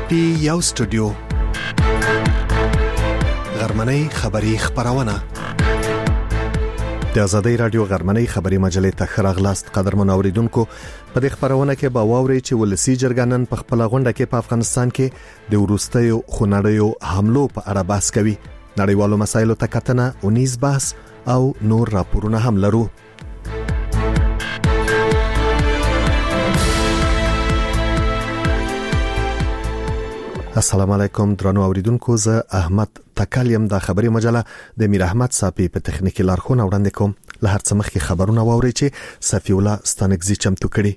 پی یو سټوډیو غرمنۍ خبری خبرونه د آزادۍ رادیو غرمنۍ خبری مجلې ته خراغلاست قدرمن اوریدونکو په دې خبرونه کې به واوري چې ولسی جرګانن په خپل غونډه کې په افغانستان کې د وروستیو خونړیو حملو په اړه بحث کوي نړیوالو مسایلو ته کتنه اونیز بحث او نور راپورونه هم لرو السلام علیکم درنو اوریدونکو زه احمد تکالیم د خبري مجله د میر احمد صاحب په تخنیکی لارښوونه وړاندې کوم له هر څه مخکې خبرونه واوري چې صفی الله ستانګزي چمتو کړي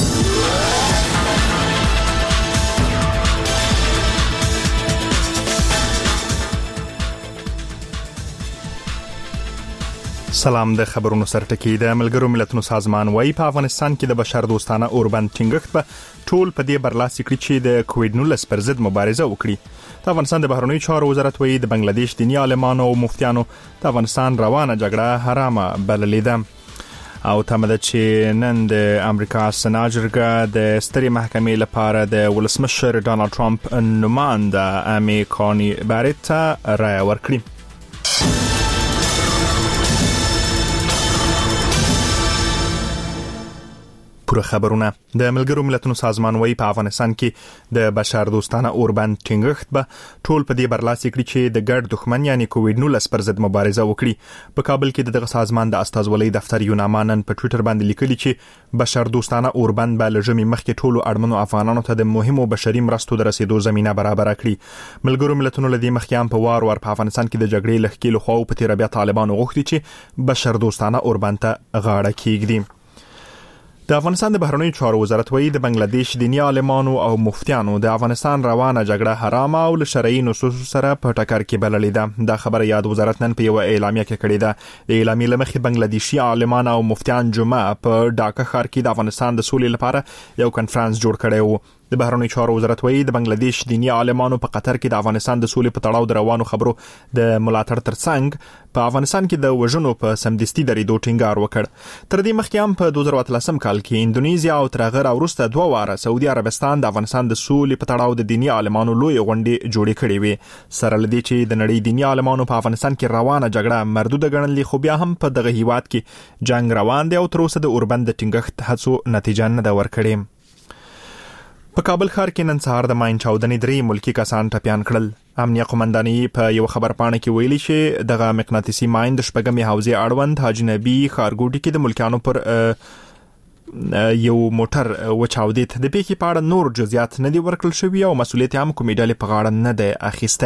سلام د خبرونو سرټکی د ملګرو ملتونو سازمان وايي په افغانستان کې د بشر دوستانه اوربند ټینګښت په ټول په دې برلاسي کړی چې د کووډ-19 پر ضد مبارزه وکړي د افغانستان د بهرنیو چارو وزارت وايي د بنگلاديش دینی عالمانو او مفتیانو د افغانستان روانه جګړه حرامه بللې ده او تمه چې نن د امریکا سنا جرګه د ستري محکمې لپاره د ولسمشر ډانلډ ټرمپ نماینده امي کونی بارټ رائے ورکړي خبرونه د ملګرو ملتونو سازمان وايي په افغانستان کې د بشر دوستانه اوربند ټینګښت به ټول په دې برلاسي کړی چې د ګډ دښمن یعنی کووډ-19 پر ضد مبارزه وکړي په کابل کې دغه سازمان د استازولۍ دفتر یونامانن په ټوئیټر باندې لیکلي چې بشر دوستانه اوربند به لږمې مخکې ټولو اړمنو افغانانو ته د مهمو بشري مرستو د رسیدو زمينه برابر کړي ملګرو ملتونو لدی مخکې په وار په افغانستان کې د جګړې لخکې له خو په تیر بیا طالبانو غوښتي چې بشر دوستانه اوربند ته غاړه کېږدي د افغانستان د بهرنیو چارو وزارت وايي د بنگلاديش دینی عالمانو او مفتیانو د افغانستان روانه جګړه حرامه او له شرعي نصوصو سره په ټکر کې بللې ده دا خبره یاد وزارت نن په یو اعلامیه کې کړې ده د اعلامیې لمخې بنگلاديشي عالمان او مفتیان جمعه په ډاکا ښار کې د افغانستان د سولې لپاره یو کانفرنس جوړ کړی و د بهرنیو چارو وزارت وايي د بنگلاديش دینی عالمانو په قطر کې د افغانستان د سولې په تړاو د روانو خبرو د ملاتړ ترڅنګ په افغانستان کې د وژنو په سمدستي درېدو ټینګار وکړ تر دې مخکې هم په 2013 کال کې انډونیزیا او ترغه وروسته 2 واره سعودي عربستان د افغانستان د سولې په تړاو د دینی عالمانو لوی غونډې جوړې کړې وي سره لدی چې د نړۍ دینی عالمانو په افغانستان کې روانه جګړه مردوده ګڼلې خو بیا هم په دغه هیواد کې جنگ روان دی او تر اوسه د اوربند ټینګښت هڅو نتیجه نه ده ورکړې په کابل ښار کې نن سهار د ماین چاودنې 3 ملکی کسان ټپيان کړل امنیه قومنداني په یو خبرپاڼه کې ویلي چې دغه مقناطیسي ماین د شپږمې حوزې اړوند حاجنبي ښارګوټي کې د ملکانو پر یو موټر وچاودید د پیښې په اړه نور جزئیات نه دي ورکړل شوی او مسؤلیت هم کومې ډلې په غاړه نه ده اخیسته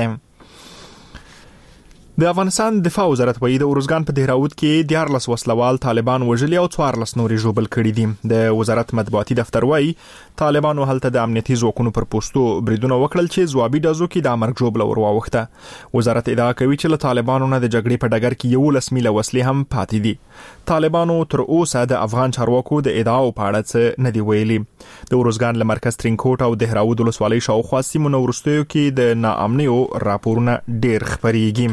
د افغانستان دفاع وزارت وايي د اورزګان په دهراود کې 14 وسلوال طالبان وژلي او 14 نورې ژوبل کړي دي د وزارت مطبوعاتي دفتر وايي طالبانو هلته د امنیتي ځواکونو پر پوسټو بریدونه وکړل چې ځوابي ډزو کې د امرګ ژوبل ورواوخته وزارت ادعا کوي چې له طالبانو نه د جګړې په ډګر کې 11 میله وسلې هم پاتې دي طالبانو تر اوسه د افغان چارواکو د ادعاو په اړه څه نه دی ویلي د اورزګان له مرکز ترینکوټ او دهراود ولسوالۍ شاوخوا سیمونو وروستیو کې د ناامنیو راپورونه ډېر خبريږي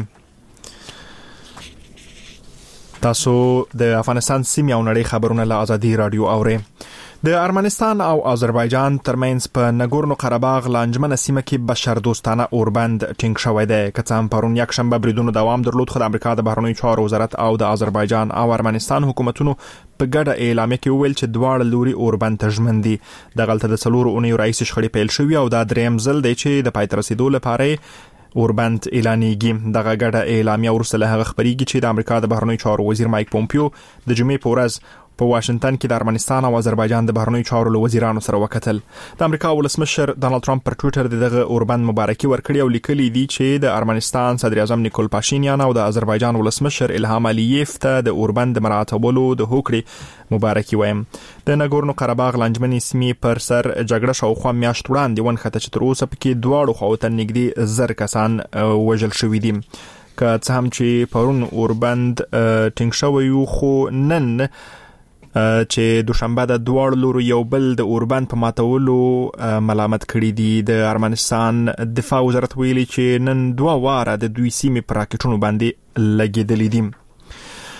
تاسو د افغانستان سیمې او نړۍ خبرونه له آزادۍ رادیو اورئ د ارمنستان او آذربایجان ترمنځ په نګورنو قرهباغ لانجمنه سیمه کې بشر دوستانه اوربند ټینګ شوی دی که څه هم پرون یک شنبه بریدونو دوام درلود خو د امریکا د بهرنیو چارو وزارت او د آذربایجان او ارمنستان حکومتونو په ګډه اعلامیه کې ویل چې دواړه لوري اوربند ته ژمن دي دغلته د 4 اونیو رئیس شخړې پیل شوې او دا دریم ځل دی چې د پای ته رسیدو لپاره اوربند اعلانېږي دغه ګډه اعلامیه ورسره هغه خبريږي چې د امریکا د بهرنیو چارو وزیر مایک پومپیو د جمعې په ورځ په واشنگټن کې د ارمنستان او آذربایجان د بهرنیو چارو له وزیرانو سره وکتل د امریکا ولسمشر ډانلډ ټرمپ پر ټوئیټر دغه اوربند مبارکي ورکړي او لیکلي دي چې د ارمنستان صدر اعظم نیکول پاشینیان او د آذربایجان ولسمشر الهام الییف ته د اوربند مراعاتولو د هوکړې مبارکي وایم د نګورنو قرهباغ لانجمنې سیمې پر سر جګړه شاوخوا میاشت وړاندې ونښته چې تر اوسه پکې دواړو خواو ته نږدې 1000 کسان وژل شوي دي که څه هم چې پرون اوربند ټینګ شوی خو نن چې دوشنبه د دوړ لورو یو بل د اوربند په ماتولو ملامت کړي دي د ارمنستان دفاع وزارت ویلي چې نن 2 واره د دوی سیمې پر راکټونو باندې لګیدلې دي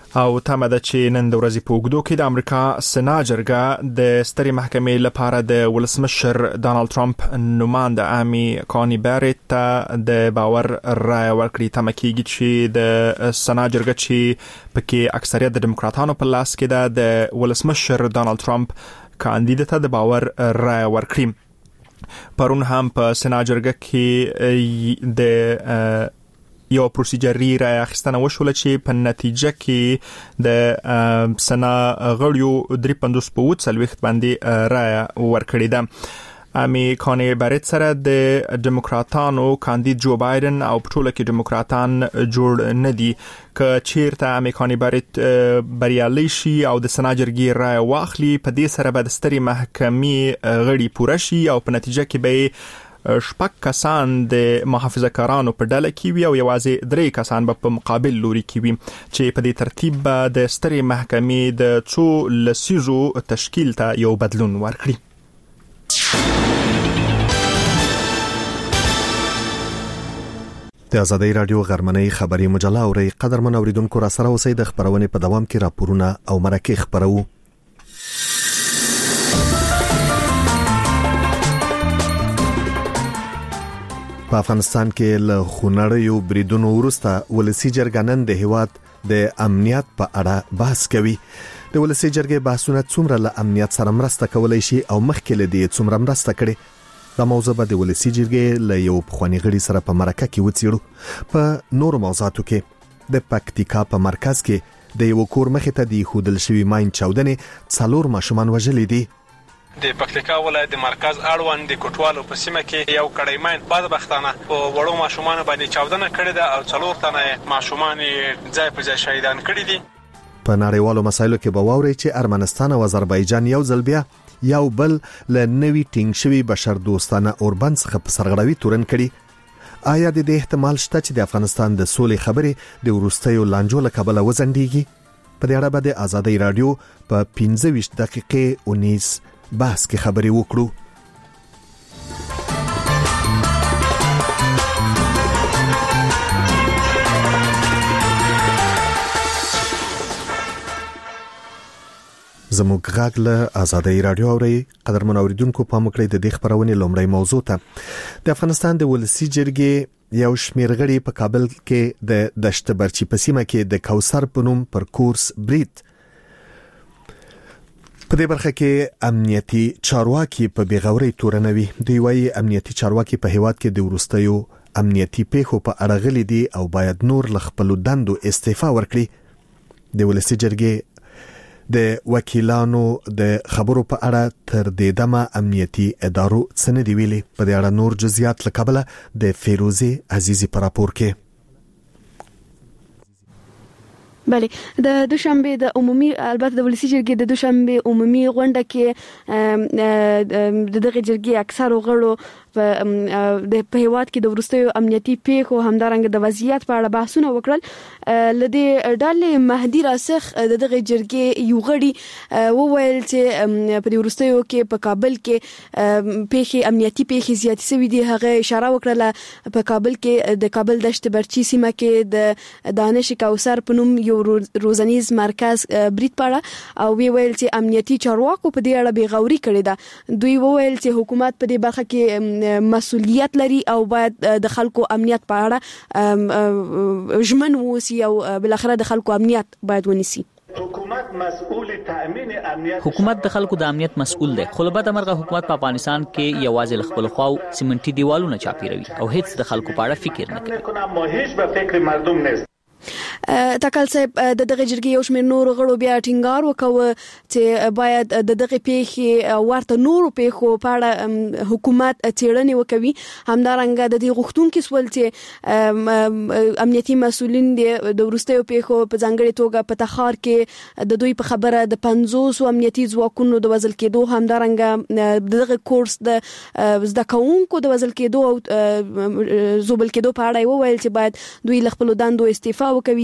او تمه ده چې نن د ورځې په اوږدو کې د امریکا سنا جرګه د سترې محکمې لپاره د ولسمشر ډانلډ ټرمپ نماینده امي کونی بیرت ته د باور رای ورکړي. تمه کېږي چې د سنا جرګه چې پکې اکثریت د دیموکراتانو په لاس کې ده د ولسمشر ډانلډ ټرمپ کاندید ته د باور رای ورکړي. پرون هم په سنا جرګه کې د یو پروسیجري رای اخیستنه وشوله چې په نتیجه کې د سنا غړیو 350 باندې رای ورکړې ده. امي کونی بیرت سره د دیموکراتانو کاندید جو بایدن او په ټوله کې دیموکراتان جوړ نه دي. که چیرته امي کونی بیرت بریالي شي او د سنا جرګې رای واخلي، په دې سره به د سترې محکمې غړي پوره شي او په نتیجه کې به شپږ کسان د محافظه کارانو په ډله کې وي او یوازې 3 کسان به په مقابل لوري کې وي، چې په دې ترتیب به د سترې محکمې د څو لسیزو تشکیل ته یو بدلون ورکړي. د آزادۍ رادیو غرمنۍ خبري مجله اوري قدرمن اوریدونکو را سره اوسئ. د خبرونې په دوام کې راپورونه او مرکه خبرو. په افغانستان کې له خونړیو بریدونو وروسته ولسی جرګه نن د هیواد د امنیت په اړه بحث کوي. د ولسی جرګې بحثونه څومره له امنیت سره مرسته کولای شي او مخکې له دې څومره مرسته کړي، دا موضوع به د ولسی جرګې له یو پخوانی غړي سره په مرکه کې وڅېړو. په نور موضوعاتو کې د پکتیکا په مرکز کې د یو کور مخې ته د خودل شوی ماین چاودنې 4 ماشومان وژلي دي. د پکتیکا ولایت د مرکز اړوند د کوټوالو په سیمه کې یو کډای ماین بدبختانه په وړو ماشومان باندې چاودنه کړې ده او 4 تنه ماشومان ځای په ځای شهیدان کړي دي. په نړیوالو مسایلو کې به واوري چې ارمنستان او آذربایجان یو ځل بیا یو بل له نوي ټینګ شوی بشر دوستانه اوربند څخه په سرغړوي تورن کړي. آیا د دې احتمال شته چې د افغانستان د سولې خبرې د ورستیو لانجو له کبله وزنديږي؟ په دې اړه به د آزادۍ رادیو په 15 دقیقې 19 بحث کې خبرې وکړو. زموږ غږ له آزادۍ رادیو اوري قدرمن اوریدونکو په مکړې د دې خبرونې لومړی موضوع ته د افغانستان د ولسی جرګې یو شمیر غړي په کابل کې د دشت برچی په سیمه کې د کوثر په نوم پر کورس برید. په دې برخه کې امنیتي چارواکي په بیغوري تورنوي. دوی وايي امنیتي چارواکي په هیواد کې د ورستیو امنیتي پیښو په اړه غلي دي او باید نور ل خپل دندو استعفا ورکړي. د ولسی جرګې د وکیلانو د خبرو په اړه تر دې دمه امنیتي ادارو څه نه دی ویلي. په دې اړه نور جزئیات لکبله د فیروزي عزیزي پر راپور کې. بله، د دوشنبه د عمومي البته د ولسی جرګې د دوشنبه عمومي غونډه کې د دغه جرګې اکثر غړو په هیواد کې د ورستیو امنیتي پیښو همدارنګه د وضعیت په اړه بحثونه وکړل. لدې ډلې مهدي راسخ د دغه جرګې یو غړي وویل چې په ورستیو کې په کابل کې پیښې امنیتي پیښې زیاتې شوې دي. هغه اشاره وکړه په کابل کې د کابل دشت برچی سیمه کې د دانش کوثر په نوم یو روزنیز مرکز برید پاړه او وی ویل چې امنیتي چارواکو په دې اړه بیغوري کړې ده. دوی وویل چې حکومت په دې برخه کې مسؤلیت لري او باید د خلکو امنیت په اړه ژمن ووسی او بل اخر د خلکو امنیت باید ونیسي. حکومت مسؤل تأمین امنیت، حکومت د خلکو د امنیت مسؤل دی. خو لبد امرغه حکومت په افغانستان کې یوازې خپل خواو سیمنټي دیوالونه چاپیروي او هیڅ د خلکو په اړه فکر نه کوي. ما هیڅ به فکر مردم نیست. تکل صاحب د دغه جرګې یو شمېر نور غړو بیا ټینګار وکاوه چې باید د دغه پیښې ورته نور پیښو په اړه حکومت څېړنې وکوي. همدارنګه د دې غوښتونکو سول چې امنیتي مسؤلین د ورستیو پیښو په ځانګړي توګه په تخار کې د دوی په خبره د 500 امنیتي ځواکونو د وزل کېدو، همدارنګه دغه کورس د زده کوونکو د وزل کېدو او زوبل کېدو په اړه وویل چې باید دوی خپل دندو استعفا وکوي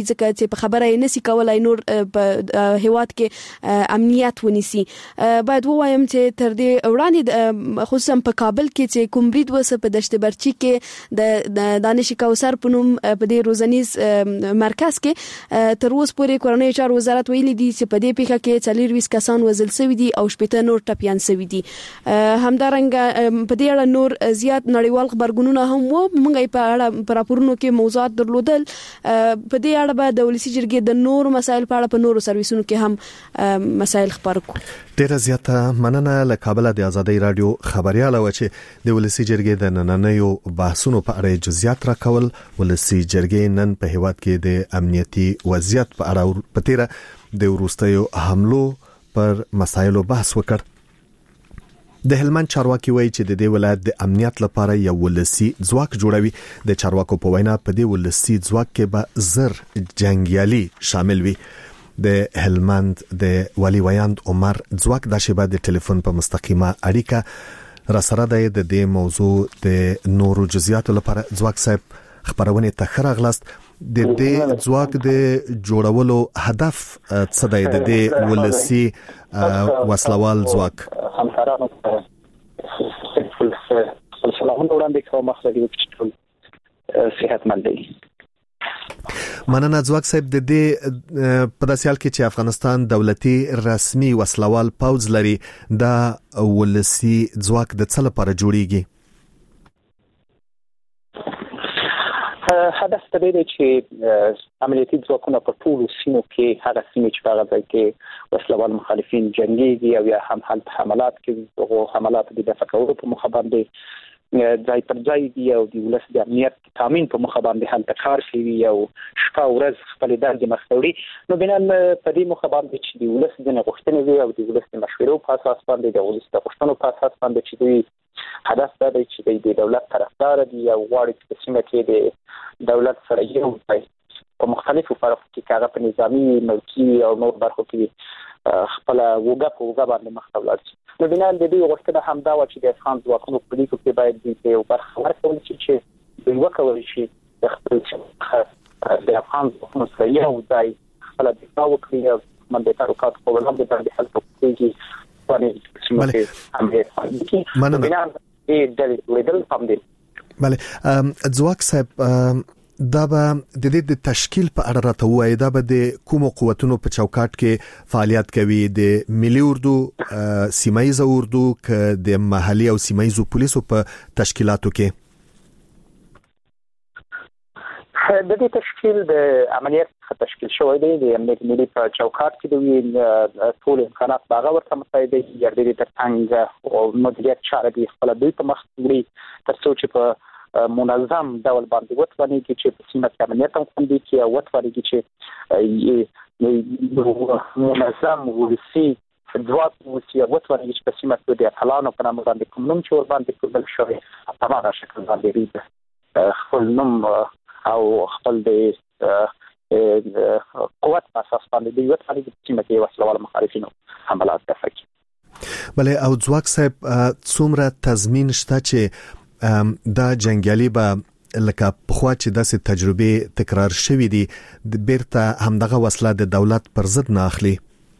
ځکه چې په خبره یې نسی کولای نور په هیواد کې امنیت ونیسي. باید وایم چې تر دې وړاندې خصوصا په کابل کې چې کوم برید وسه په دشت برچی کې د دانش کوثر په نوم په دې روزنیز مرکز کې تر اوسه پورې کورنۍ چارو وزارت ویلي دي چې په دې پیښه کې 40 کسان وژل شوي دي او 80 نور ټپيان شوي دي. همدارنګه په دې اړه نور زیات نړیوال خبرګونونه هم وو. موږ په اړه پر راپورونو کې موضوعات درلودل. په دې اړه به د ولسی جرګې د نور مسایل په اړه په نورو سرویسونو کې هم مسایل خبر کړو. ډیره زیاته مننه. له کابل د آزادۍ رادیو خبرياله و چې د ولسی جرګې د نننیو بحثونو په اړه جزئیات راکول. ولسی جرګې نن په هیواد کې د امنیتي وضعیت په اړه په تیره د وروستیو حملو پر مسایلو بحث وکړ. د هلمند چارواکي وایي چې د دې ولایت د امنیت لپاره یو ولسی ځواک جوړوي. د چارواکو په وینا په دې ولسی ځواک کې به زر جنگیالي شامل وي. د هلمند د ولی ویاند عمر ځواک د شبا د ټلیفون په مستقیمه اړیکه را سره د دې موضوع د نورو جزئیاتو لپاره ځواک صاحب خبرونه ته خراغلاست. د دې ځواک د جوړولو هدف څه دی؟ د دې ولسی وسلوال ځواک همکارانو سلامونه وړاندې کوم مخالفي چې صحتمند دي. مننه ځواک صاحب. د دې په داسې حال کې چې افغانستان دولتي رسمي وسلوال پوځ لري، دا ولسی ځواک د څه لپاره جوړیږي؟ هدف د دې چې عملیاتي ځواکونه په ټولو سیمو کې هغه سیمې چې هغه ځای کې وسلوال مخالفین جنگيږي او یا هم حملات کې او حملات د دفاع کولو په مخ باندې ځای پر ځای دی او د ولس د امنیت تامین په مخ باندې هلته کار کوي او شپه ورځ خپل دندې مخوړي. نو بنان په دې مخ باندې چې د ولس د غوښتنې وي او د ولس د مشورو په اساس باندې د ولس د غوښتنو په اساس باندې چې دوی هدف دا دی چې د دولت طرفدار دي او غواړي چې په سیمه کې د دولت سره یو ځای په مختلفو برخو کې هغه په نظامی ملکی او نور برخو کې خپل وګه باندې مخ ته ولاړ شي. نو بنان د دې غوښتنه هم دا و چې د افغان ځواکونو په دې کې باید د یو برخه ورکول شي چې دوی وکولای شي د خپل د افغان ځواکونو سره یو ځای خپل دفاع وکړي او منځ ته رکات په وړاندې باندې حل وکړي. بله ځواک صاحب دا به د دې د تشکیل په اړه راته وایي. دا به د کومو قوتونو په چوکاټ کې فعالیت کوي؟ د ملي اردو، سیمایي اردو، ک د محلي او سیمایي پولیسو په تشکیلاتو کې؟ د دې تشکیل د عملیات تشکیل شوی دی. د امنیت ملي په چوکاټ کې د ټول امکانات باغ ورته متعهد دي. د ترڅنګ او مدیریت چاره دی خپل دوی په مخ وړي تر څو چې په منظم ډول باندې وتواني چې په سیمه کې امنیت هم خوندي کی او وتواني چې منظم ولسی ځواک ولسی وتواني چې په سیمه کې د فلانو په نامه باندې کوم نوم چې ور باندې کومل شوی په هغه شکل باندې خپل نوم او خپل د قوت په اساس باندې د یو ځای د سیمه کې وسلوال مخالفینو حملات کوي. بله او ځواک صاحب څومره تضمین شته چې دا جنگیالي به لکه پخوا چې داسې تجربه تکرار شوې دي د بیرته همدغه وسله د دولت پر ضد نه اخلي؟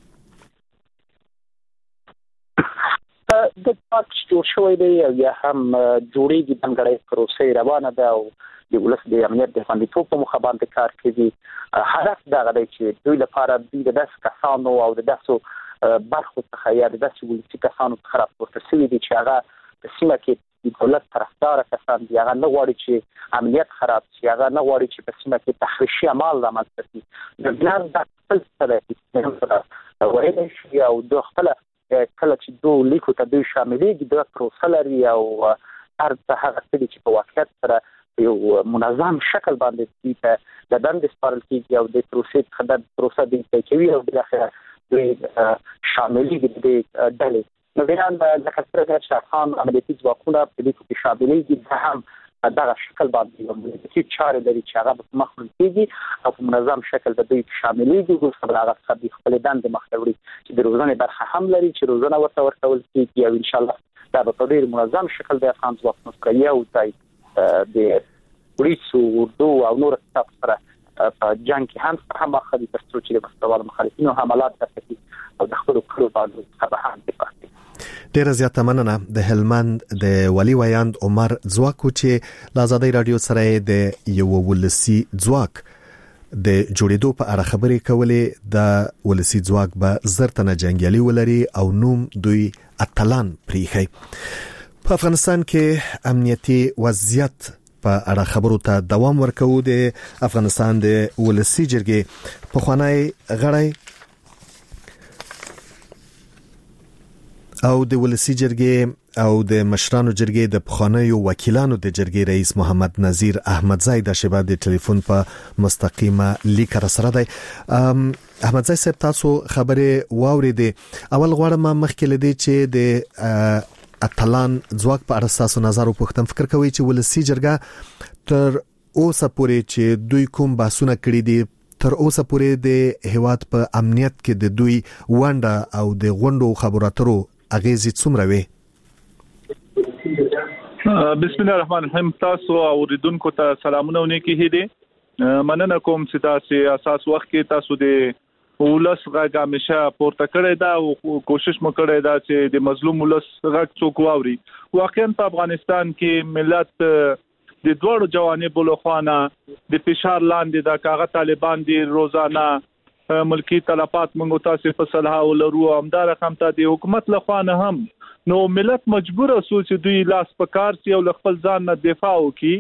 د پاک جوړ شوی دی او یا هم جوړیږي بنګړې پروسې روانه ده او د ولس د امنیت د خوندیتوب په مخ باندې کار کوي. هدف دا دی چې دوی لپاره د داس کسانو او د داسو برخو څخه یا د داسو ولسی کسانو څخه راپورته شوي دي چې هغه په سیمه کې د دولت طرفدار کسان دي. هغه نه غواړي چې امنیت خراب شي، هغه نه غواړي چې په سیمه کې تحریشي عمل رامنځته شي. د بلان د خپل سره وایي شي او د خپل کله چې دوی لیکو ته دوی شاملېږي د پروسه لري او هر څه هغه څه چې په واقعیت سره یو منظم شکل باندې د دندې سپارل کیږي او د پروسې څخه د پروسه د کوي او د اخر دوی شاملېږي د ډلې. نو بنان د کثرت شخصان عملیاتي ځواکونه په دې کې شاملېږي د هم دغه شکل باندې چې چارې لري چې هغه په مخ کېږي او په منظم شکل د دوی شاملېږي او خپل هغه خپل دندې مخ ته وړي چې د روزنې برخه هم لري چې روزنه ورته ورکول کېږي او ان شاء الله دا په ډېر منظم شکل د افغان ځواکونو سره یو ځای د پولیسو اردو او نور ستاف سره په جنگ کې هم خالي ترڅو چې د مستوال مخالفینو حملات ترسي او د خپل کړو باندې خبره هم دي. ډیره زیاته مننه د هلمند د ولی ویاند عمر ځواک چې د آزادۍ رادیو سره د یو ولسی ځواک د جوړېدو په اړه خبرې کولې. د ولسی ځواک به زرتنه جنگیالي ولري او نوم دوی اتلان پریخي. په افغانستان کې امنیتي وضعیت په اړه خبرو ته دوام ورکوي. د افغانستان د ولسی جرګې په خوانی غړی او د ولسی جرګې او د مشرانو جرګې د پخوانیو وکیلانو د جرګې رئیس محمد نذیر احمدزی د شبا د ټلیفون په مستقیمه لیک را سره دی. احمدزی صاحب تاسو خبره واوریدې. اول غواړم مخکې لدی چې د اتلان ځواک په اړه تاسو نظر وپوښتم. فکر کوي چې ولسی جرګه تر اوسه پورې چې دوی کوم بحثونه کړی دي تر اوسه پورې د هیواد په امنیت کې د دوی ونډه او د غونډو خبرو اترو اغیزې څومره وي؟ بسم الله الرحمن الرحیم. تاسو اوریدونکو ته سلامونه او نیکی هدي. مننه کوم چې تاسو اساس وخت کې تاسو د ولس غږ همیشه پورته کړی دا او کوشش مو کړی دا چې د مظلوم ولس غږ څوک واوري. واقعا په افغانستان کې ملت د دوړو جوانبو له خوانه د فشار لاندې د کاغه طالبان دي روزانه ملکی تلفات موږ تاسو په صلاح ولرو. همدار رقم ته د حکومت له خوانه هم نو ملت مجبور اوسو چې دوی لاس پکار سي او خپل ځان نه دفاع وکړي.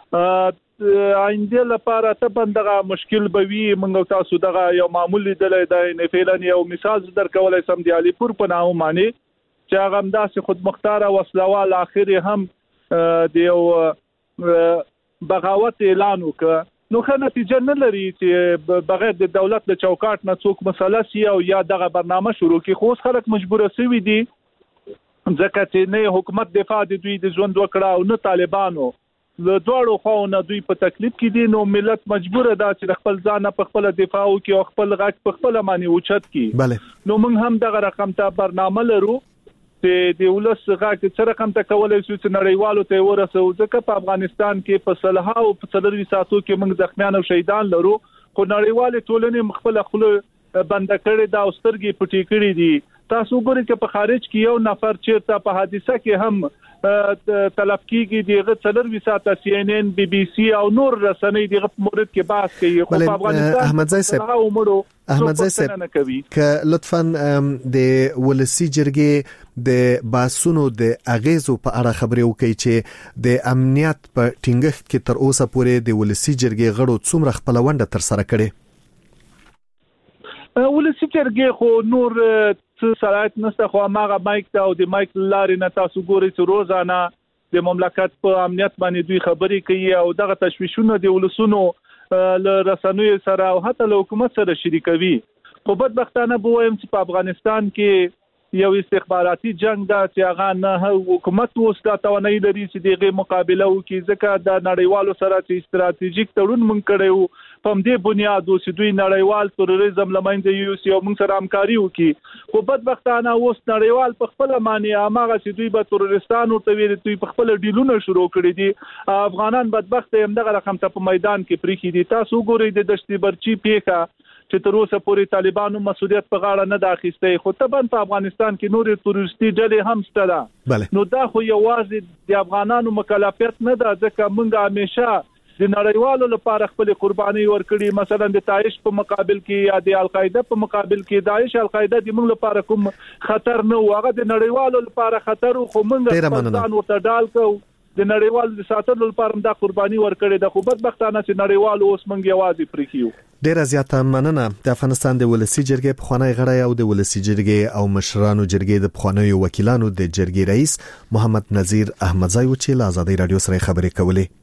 آینده لپاره ته بندغه مشکل بوي. موږ تاسو دغه یو معمولی دلې د فعلن یو مثال در کولای سم دی علي پور په نامه معنی چې هغه همداسې خود مختار وسلوال اخر هم د یو بغاوت اعلان وکړ. نو خو نتیجه نه لري چې بغیر د دولت له چوکاټ نه څوک مسله سی او یا دغه برنامه شروع کړي. خو خلک مجبور شوي دي ځکه چې نه حکومت دفاع د دوی د ژوند وکړه او نه طالبانو له دوړو خواونه دوی په تکلیف کې دي. نو ملت مجبور ده چې خپل ځان په خپل دفاع وکړي او خپل غږ په خپل معنی اوچت کړي. نو موږ هم دغه رقم ته برنامه لرو چې د ولس غږ څه رقم ته کولای شو چې نړیوالو ته ورسو. ځکه په افغانستان کې په صلح او په څلوي ساتو کې موږ زخمیان او شهیدان لرو. خو نړیوال ټولنې مخفل خپل بند کړي دا اوسترګي پټي کړي دي. تاسو ګورئ چې په خارج کې یو نفر چیرته په حادثه کې هم تلف کیږي. دغه څلوي ساته سی ان ان بي بي سي او نور رسنۍ دغه مورد کې بحث کوي. خو په افغانستان احمدزی صاحب که لطفاً د ولسی جرګې د باسونو د اغیزو په اړه خبرې وکړي چې د امنیت په ټینګښت کې تر اوسه پورې د ولسی جرګې غړو څومره خپل ونډه تر سره کړي. ولسی جرګې خو نور څه صلاحیت نشته. خو هغه مایک ته او د مایک لارې نه تاسو ګورئ چې روزانه د مملکت په امنیت باندې دوی خبرې کوي او دغه تشویشونه د ولسونو له رسنیو سره او حتی له حکومت سره شریکوي. خو بدبختانه به وایم چې په افغانستان کې یو استخباراتي جنگ دا چې هغه نه حکومت اوس دا توانایي لري چې دغه مقابله وکړي. ځکه د نړیوالو سره چې استراتیژیک تړون مونږ کړو په دې بنیاد چې دوی نړیوال تروریزم لمنځه یوسي او موږ سره همکاري وکړي. خو بدبختانه اوس نړیوال په خپل معنی هغه چې دوی به تروریستانو ته ویل دوی په خپل ډیلونه شروع کړي دي. افغانان بدبخت هم دغه رقم ته په میدان کې پریخي دي. تاسو ګورئ د دشتي برچی پیکا چې تر اوسه پورې طالبانو مسؤلیت په غاړه نه داخسته. خو طبعا په افغانستان کې نور تروریستي ډلې هم شته. نو دا خو یوازې د افغانانو مکلفیت نه ده ځکه موږ همیشه د نړیوالو لپاره خپل قرباني ورکړي. مثلا د داعش په مقابل کې یا د القاعده په مقابل کې داعش القاعده د موږ لپاره کوم خطر نه و. هغه د نړیوالو لپاره خطر خو موږ ځان ورته ډال کوو. د نړیوالو د ساتلو لپاره دا قرباني ورکړي د خو بدبختانه چې نړیوالو اوس موږ یوازې پریخیو. ډیره زیاته مننه. د افغانستان د ولسی جرګې پخوانی غړی او د ولسی جرګې او مشرانو جرګې د پخوانیو وکیلانو د جرګې رئیس محمد نذیر احمدزی و چې له آزادۍ رادیو سره خبرې کولې.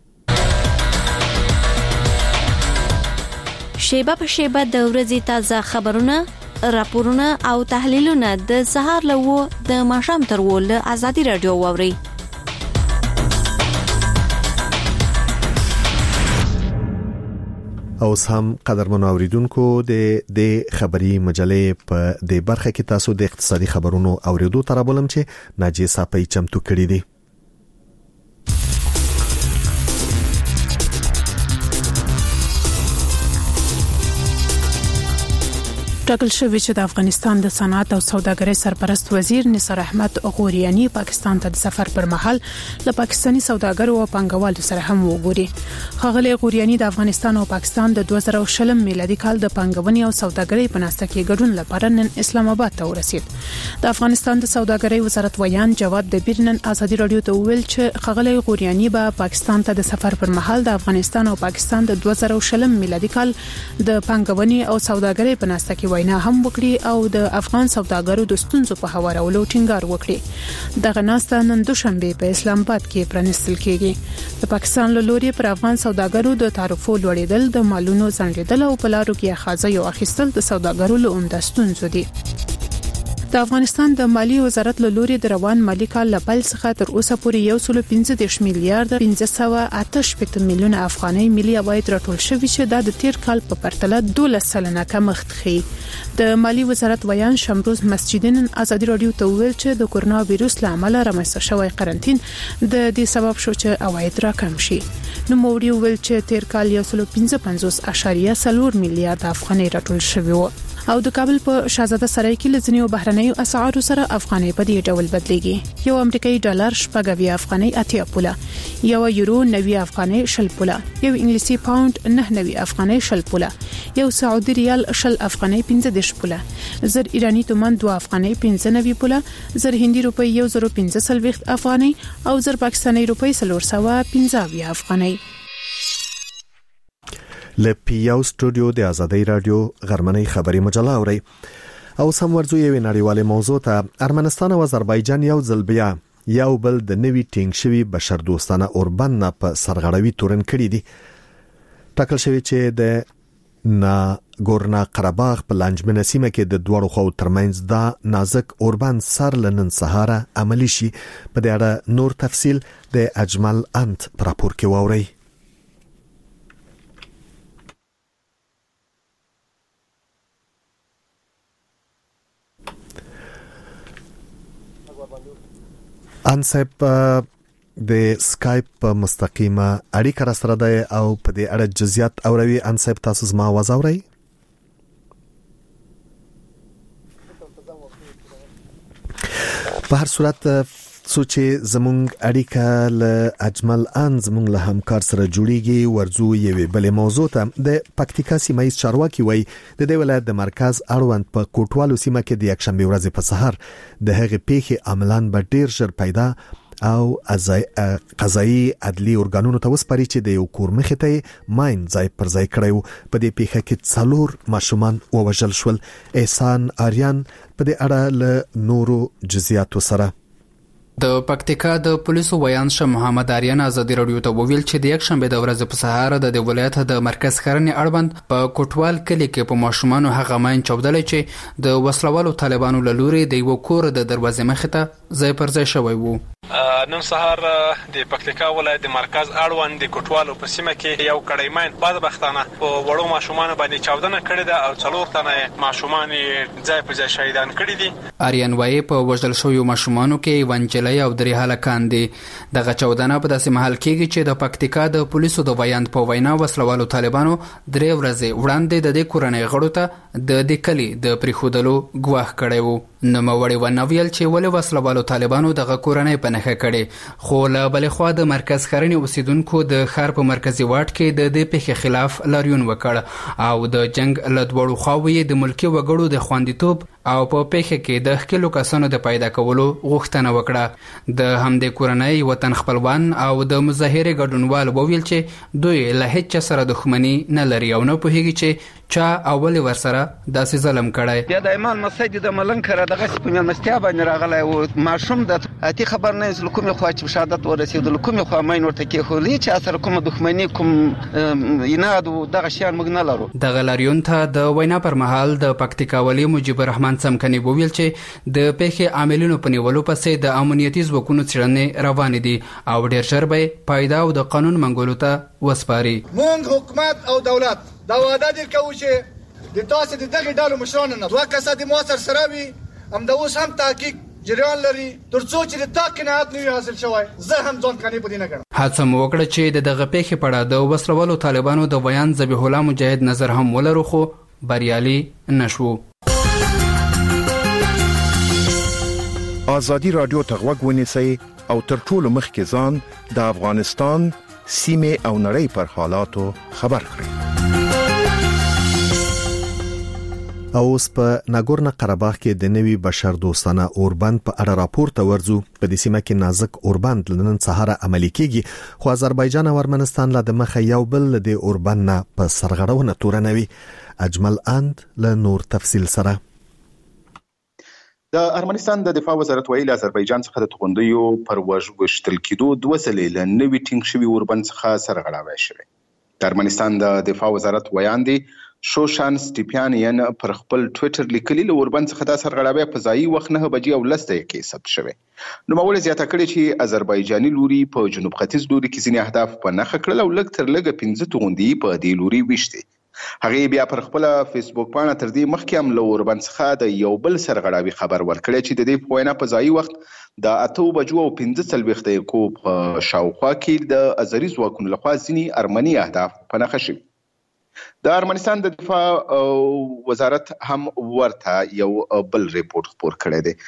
شیبه په شیبه د ورځې تازه خبرونه، راپورونه او تحلیلونه د سهار له د ماښام تر ول آزادۍ رادیو واوري. اوس هم قدرمن اوریدونکو د خبري مجلې په د برخه کې تاسو د اقتصادي خبرونو اوریدو تر بولم چې ناجی صاحب چمتو کړی دي. ټاکل شوی چې د افغانستان د صنعت او سوداګرۍ سرپرست وزیر نصر احمد غوریانی پاکستان ته د سفر پر مهال له پاکستاني سوداګرو او پانګوالو سره هم وګوري. ښاغلی غوریانی د افغانستان او پاکستان د 2020 میلادي کال د پانګونې او سوداګرۍ په ناسته کې ګډون لپاره نن اسلام آباد ته ورسید. د افغانستان د سوداګرۍ وزارت ویان جواد دبیر نن ازادي رادیو ته ویل چې ښاغلی غوریانی به پاکستان ته د سفر پر مهال د افغانستان او پاکستان د 2020 میلادي کال د پانګونې او سوداګرۍ په ناسته کې وینا هم وکړي او د افغان سوداګرو د ستونزو په هوارولو ټینګار وکړي. دغه ناسته نن دوشنبه په اسلام آباد کې پرانیستل کیږي. د پاکستان له لوري پر افغان سوداګرو د تعرفو لوړېدل، د مالونو ځنډېدل او په لارو کې اخاذه یو اخیستل د سوداګرو له عمده ستونزو دي. د افغانستان د مالی وزارت له لوري د روان مالی کال له پیل څخه تر اوسه پورې 115 میلیارډ 588 میلیونه افغانۍ ملي عواید راټول شوي چې د تیر کال په پرتله 12% کمښت ښیي. د مالی وزارت ویان شمروز مسجدین ازادي رادیو ته ویل چې د کورونا وایروس له امله رامنځته شوی قرنټین د دې سبب شو چې عواید راکم شي. نو موري ویل چې تیر کال 155.4 میلیارډ افغانۍ راټول شوي وو. او د کابل په شاهزاده سرای کې لزنیو بهرنیو اسعارو سره افغانۍ په دې ډول بدلېږي. یو امریکایي ډالر شپږ افغانۍ 80 پوله، یو یورو 90 افغانۍ 60 پوله، یو انګلیسي پاوند 99 افغانۍ 60 پوله، یو سعودي ریال 60 افغانۍ 15 پوله، زر ایرانی تومان 2 افغانۍ 95 پوله، زر هندي روپۍ 1015 افغانۍ او زر پاکستاني روپۍ 315 افغانۍ. لپیاو سټوډیو د ازادي رادیو غرمنۍ خبري مجله اوري او سم ورځو یو نړیواله موضوع ته ارمنستان او آذربایجان یو ځل بیا یو بل د نوي ټینګ شوی بشر دوستانه اوربان نه په سرغړوي تورن کړی دي. ټاکل شوی چې د ناګورنا قرهباغ په لانجمنه سیمه کې د دوړو خو ترمنځ دا نازک اوربان سر لنن سهاره عملی شي. په دې اړه نور تفصيل د اجمل انت پر راپور کې ووري. انسپ د سکایپ مستقیمه اړیکه را سره ده او په دې اړه جزئیات اوروي. انسپ تاسو زما आवाज اورئ؟ په هر صورت سوچې زمونږ اړیکه له اجمل ان زمونږ له همکار سره جوړیږي. ورزو یوې بلې موضوع ته د پکتیکا سیمه چارواکي وای د دې ولایت د مرکز اړوند په کوټوالو سیمه کې د یکشنبه ورځې په سحر د هغې پیښې عملاً به ډیر ژر پیدا او قضایي عدلي ارګانونو ته وسپاري چې د یو کور مخې ته ماین ځای پر ځای کړو. په دې پیښه کې 4 ماشومان ووژل شول. احسان آریان په دې اړه له نورو جزئیاتو سره. د پکتیکا د پولیسو ویان شه محمد آریان ازادي رادیو ته وویل چې د یکشنبه د ورځې په سهار د ولایت د مرکز خرنې اړوند په کوټوال کلی کې په ماشومانو هغه ماین چاودل چې د وسلوالو طالبانو له لوري د یو کور د دروازې مخې ته ځای پر ځای شوی وو. نن سهار د پکتیکا ولایت د مرکز اړوند د کوټوالو په سیمه کې یو کړی ماین بدبختانه په وړو ماشومان باندې چاودنه کړې ده او 4 تنه ماشومان ځای په ځای شهیدان کړي دي. آریان وایي په وژل شویو ماشومانو کې ونجلۍ او درې هلکان دي. دغه چاودنه په داسې محل کېږي چې د پکتیکا د پولیسو د ویاند په وینا وسلوالو طالبانو 3 ورځې وړاندې د دې کورنۍ غړو ته د دې کلی د پریښودلو ګواښ کړی وو. نوموړي ونویل چې ولې وسلوالو طالبانو دغه کورنۍ په نښه کړي، خو له بلې خوا د مرکز خرنې اوسیدونکو د ښار په مرکزي واټ کې د دې پیښې خلاف لاریون وکړ او د جنگ له دوړو خواوو د ملکي وګړو د خوندیتوب او په پیښه کې د ښکلو کسانو د پیدا کولو غوښتنه وکړه. د همدې کورنۍ وطن خپلوان او د مظاهرې ګډونوال وویل چې دوی له هیڅ سره دښمني نه لري او نه پوهیږي چې چا اول ورسره داسې ظلم کړی. بیا د ایمان مسجد د ملنګ کړه دغه په مېلمستیا باندې راغلی او ماشوم د اتی خبر نه چې کومه خوا چې شهادت ورسېدل کومه خوا مین ورته کې خو لې چې اثر کومه دښمنی کوم یناد دغه شیان موږ نه لرو. دغه لاریون ته د وینا پر مهال د پکتیکا ولی مجيب الرحمن څمکني وویل چې د پیښې عاملینو په نیولو پسې د امنیتي ځواکونو څېړنې روانې دي او ډېر ژر به پایدا او د قانون منګولو ته وسپاري. موږ حکومت او دولت دا وعده دي کوي چې د تاسو د دغه ډالو مشرانو نه دوه کسه د موثر سره وي هم د اوس هم تحقیق جریان لري ترڅو چې د تاکنات نه حاصل شوی. زه هم ځان کني پدې نه کړم. هڅه مو وکړه چې دغه پیښې په اړه د وسلوالو طالبانو د بیان ذبیح الله مجاهد نظر هم ولرو خو بریالي نشو. ازادي رادیو ته غوږ ونیسئ او تر ټولو مخکې ځان د افغانستان سیمه او نړۍ پر حالاتو خبر کړئ. اوس په ناګورنو قرهباغ کې د نوي بشر دوستانه اوربند په اړه راپور ته ورځو. په دې سیمه کې نازک اوربند نن سهار عملي کیږي، خو آذربایجان او ارمنستان له مخه یو بل د اوربند نه په سرغړونه تورنوي. اجمل اند له نور تفصیل سره. د ارمنستان د دفاع وزارت ویلي آذربایجان څخه د توغندیو پر وشتل کېدو دوه ځلې له نوي ټینګ شوي اوربند څخه سرغړاوی شوی. د ارمنستان د دفاع وزارت ویاندې شوشان سټیپیانین پر خپل ټوئیټر لیکلي له اوربند څخه د سرغړاوی په ځای وخت 9 بجې او 10 دقیقې ثبت شوی. نو مولوی زیاته کړي چې آذربایجاني لوري په جنوب ختیځ لوري کې ځینې اهداف په نښه کړل او لږ تر لږه 15 توغندي په دې لوري وشتي. هغه بیا پر خپل فیسبوک باندې تر دې مخکې هم له اوربند څخه د یو بل سرغړاوي خبر ورکړی چې د دې په وینا په ځای وخت د 8 بجو او 15 دقیقو په شاوخوا کې د ازري ځواکونو لخوا ځینې ارمني اهداف په نښه شوي. د ارمنستان د دفاع وزارت هم ورته یو بل ریپورت خپور کړی دی.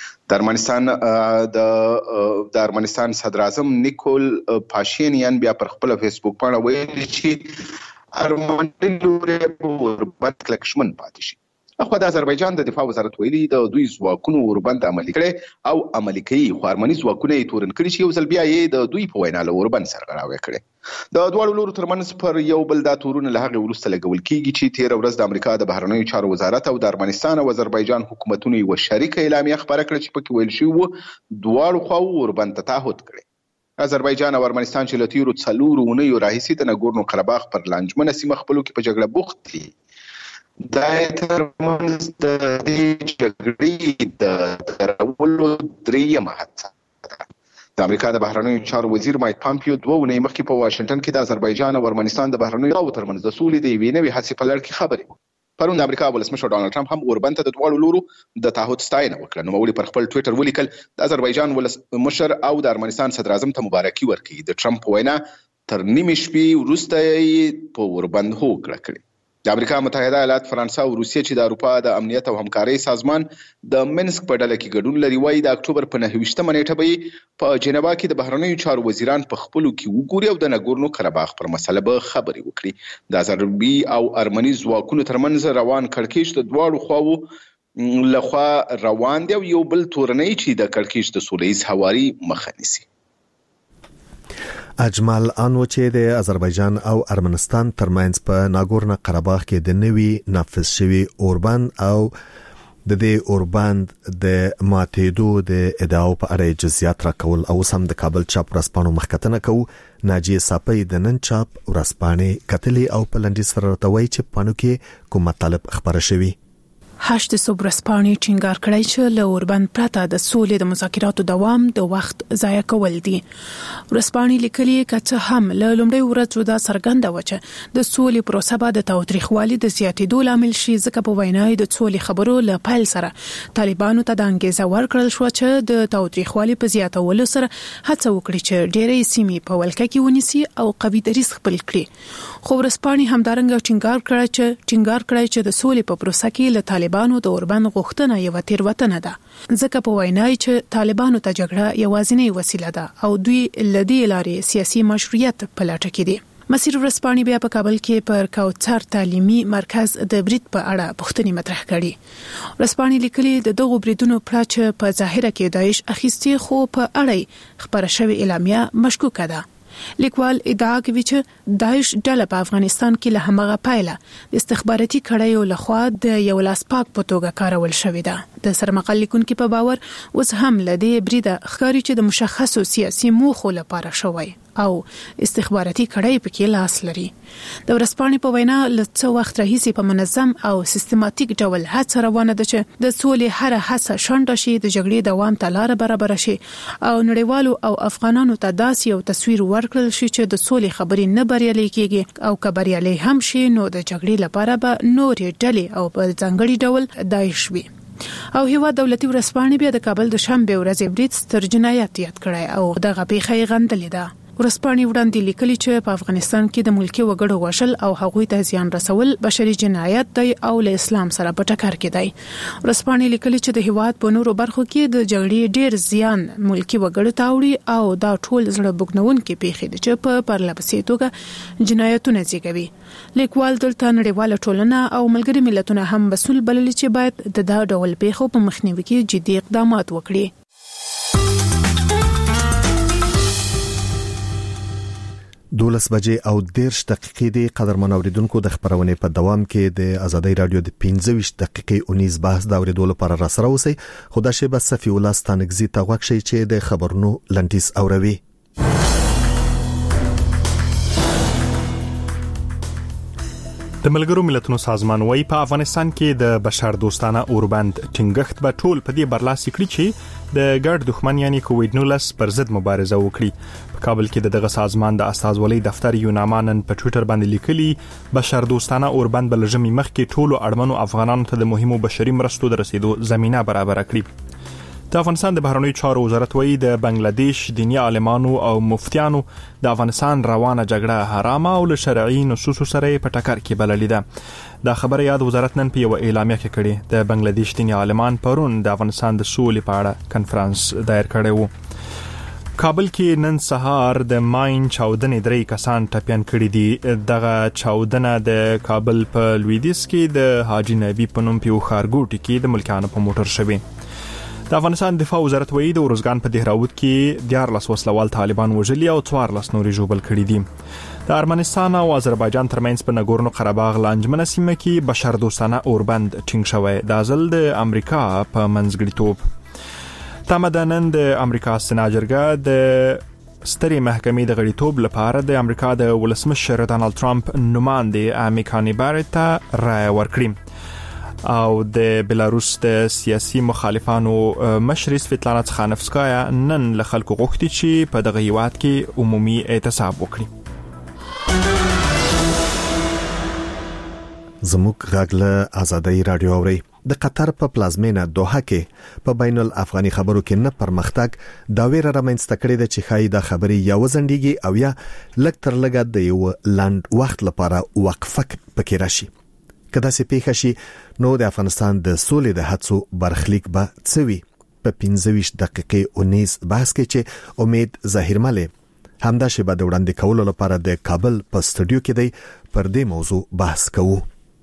د ارمنستان صدر اعظم نیکول پاشینیان بیا پر خپل فیسبوک باندې ویلي چې ارمني لوري په اوربند کلکشمن پاتې شي. اخو د آذربایجان د دفاع وزارت ویلي د دوی ځواکونو اوربند عملي کړي او عملي کوي، خو ارمني ځواکونه یې تورن کړي چې یو ځل بیا یې د دوی په وینا له اوربند سرغړاوی کړي. د دواړو لورو ترمنځ پر یو بل دا تورونه له هغې وروسته لګول کیږي چې تېره ورځ د امریکا د بهرنیو چارو وزارت او د ارمنستان او آذربایجان حکومتونو یوه شریکه اعلامیه خپره کړه چې پکې ویل شوي وو دواړو خواوو اوربند ته تعهد کړی. آذربایجان او ارمنستان چې له تېرو 4 اونیو راهیسې د ناګورنو قرهباغ پر لانجمنه سیمه خپلو کې په جګړه بوخت دي. دا ترمنځ د دې جګړې د درولو درېیمه هڅه ده. د امریکا د بهرنیو چارو وزیر مایک پامپیو 2 اونۍ مخکې په واشنګټن کې د آذربایجان او ارمنستان د بهرنیو چارو ترمنځ د سولې د یوې نوې هڅې په لړ کې خبرې وکړې. پرون د امریکا ولسمشر ډانلډ ټرمپ هم اوربند ته د دواړو لورو د تعهد ستاینه وکړه. نوموړي پر خپل ټوئیټر ولیکل د آذربایجان ولسمشر او د ارمنستان صدر اعظم ته مبارکي ورکړي. د ټرمپ په وینا تر نیمې شپې وروسته یې په اوربند هوکړه کړې. د امریکا متحده ایالات، فرانسه او روسیه چې د اروپا د امنیت او همکارۍ سازمان د منسک په ډله کې ګډون لري وایي د اکتوبر په 29مه نیټه به په جنیوا کې د بهرنیو چارو وزیران په خپلو کې وګوري او د ناګورنو قرهباغ پر مسله به خبرې وکړي. د آذربي او ارمني ځواکونو ترمنځ روان کړکېچ د دواړو خواوو لخوا روان دی او یو بل تورنۍ چې د کړکېچ د سولهییز هواري مخه نیسي. اجمل انو چې د آذربایجان او ارمنستان ترمنځ په ناګورنو قرهباغ کې د نوي نافذ شوی اوربند او د دې اوربند د ماتېدو د ادعاو په اړه جزئیات راکول او سم د کابل چاپ ورځپاڼو مخکتنه کوو. ناجیه صافی د نن چاپ ورځپاڼې کتلې او په لنډیز سره راوي چې پانو کې کوم مطالب خبره شوی. هشت صبح رسپانې ټینګار کړی چې له اوربند پرته د سولې د مذاکراتو دوام د وخت ضایع کول دي. رسپانې لیکلي چې هم له لومړۍ ورځې دا څرګنده و چې د سولې پروسه به د تاوتریخوالي د زیاتېدو لامل شي، ځکه په وینا د سولې خبرو له پیل سره طالبانو ته د انګیزه ورکړل شو چې د تاوتریخوالي په زیاتولو سره هڅه وکړي چې ډېرې سیمې په ولکه کې ونیسي او قوي دریځ خپل کړي. خو رسپانې همدارنګه ټینګار کړی چې د سولې په پروسه کې له طالبانو د اوربند غوښتنه یو تیروتنه ده، ځکه په وینا چې طالبانو ته جګړه یوازینی وسیله ده او دوی لدی لارې سیاسي مشروعیت په لټه کې دي. مسیر ورځپاڼې بیا په کابل کې پر کوثر تعلیمي مرکز د برید په اړه پوښتنې مطرح کړي. ورځپاڼې لیکلي د دغو بریدونو پړه په ظاهره کې داعش اخیستي، خو په اړه خبره شوې اعلامیه مشکوکه ده. لیکوال ادعا کوي چې داعش ډله په افغانستان کې له همغه پایله د استخباراتي کړیو لخوا د یو لاس پاک په توګه کارول شوې ده. د سرمقال لیکونکو په باور اوس هم لدی بریده ښکاري چې د مشخصو سیاسي موخو لپاره شوی او استخباراتي کړی پکې لاس لري. د ورځپاڼې په وینا له څو وخت راهیسې په منظم او سیستماتیک ډول هڅه روانه ده چې د سولې هر هڅه شونډه شي، د جګړې دوام ته لار برابر شي او نړیوالو او افغانانو ته داسې یو تصویر ورکړل شي چې د سولې خبرې نه بریالي کیږي او که بریالي هم شي نو د جګړې لپاره به نورې ډلې او په ځانګړي ډول داعش وي. او هیواد دولتي ورځپاڼې بیا د کابل د شنبه ورځې برید ستر جنایت یاد کړی او دغه پیښه غندلې ده. ورسپانې وړاندې لیکلي چې په افغانستان کې د ملکی وګړو وشل او هغوی ته زیان رسول بشري جنایت دی او له اسلام سره په ټکر کې دی. ورسپانې لیکلي چې د هیواد په نورو برخو کې د جګړې ډیر زیان ملکی وګړو ته وړي او دا ټول زړه بوږنونکي پیښې دي چې په پرلپسې توګه جنایتونه زیږوي. لیکوال دلته نړیواله ټولنه او ملګري ملتونه هم مسؤل بللي چې باید د دا ډول پیښو په مخنیوي کې جدي اقدامات وکړي. 12 بجې او 10 دقیقې د قدرمن اوریدونکو د خبرونه په دوام کې د ازادي رادیو د 15 دقیقې اونیز بحث دا اوریدلو لپاره را سره اوسئ. خدا شي بس صفي الله ستانګزي تاغوک شي چې د خبرونو لنډیس اوروي. د ملګرو ملتونو سازمان وايي په افغانستان کې د بشر دوستانه اوربند ټینګښت به ټول په دې برلاسي کړي چې د ګډ دښمن یعنی کووډ-19 پر ضد مبارزه وکړي. په کابل کې دغه سازمان د استازولۍ دفتر یو نامانن په ټوئیټر باندې لیکلي بشر دوستانه اوربند بل لږمي مخکې ټولو اړمنو افغانانو ته د مهمو بشري مرستو د رسیدو زمينه برابر کړي. د افغانستان د بهرنیو چارو وزارت وايي د بنگلاديش دینی عالمانو او مفتیانو د افغانستان روانه جګړه حرامه او له شرعي نصوصو سره په ټکر کې بللې ده. دا خبره یاد وزارت نن په یو اعلامیه کې کړې. د بنگلاديش دینی عالمان پرون د افغانستان د سولې په اړه کنفرانس دایر کړی وو. کابل کې نن سهار د ماین چاودنې 3 کسان ټپيان کړي دي. دغه چاودنه د کابل په لویدیس کې د حاجی نبی په نوم په خارګوټي کې د ملکانو په موټر شوی. د افغانستان دفاع وزارت وایي د ورزګان په دهراوت کې 14 وسلوال طالبان وژلي او 14 نورې ژوبل کړي دي. د ارمنستان او آذربایجان ترمنځ په نګورنو قرهباغ لانجمنه سیمه کې بشر دوستانه اوربند ټینګ شوی. د ځل د امریکا په منځګړیتوب تمدنن د امریکا سناجرګه د ستري محکمې د غړیتوب لپاره د امریکا د ولسمشر ډانلډ ټرمپ نماینده امیکانی بارتا رائے ورکړي او د بلاروس د سیاسي مخالفانو مشر سویتلانا تخانفسکایا نن له خلکو غوښتي چې په دغه هیواد کې عمومي اعتصاب وکړي. زموږ غاګله ازادي رادیو اوري. د قطر په پلازمینه دوحه کې په بین الافغاني خبرو کې نه پرمختګ دا ویره رامنځته کړې ده چې خای د خبري یا وزندګي او یا لک تر لګه د یو لاند وخت لپاره وقفه پکې راشي. کله چې پیښه شي نو د افغانستان د سولې د هڅو برخلیک به څوي. په 15 دقیقې اونیز بحث کې چې امید ظاهرمله همدا شی به د وړاندې کولو لپاره د کابل په سټوډیو کې دی پر دې موضوع بحث کوو.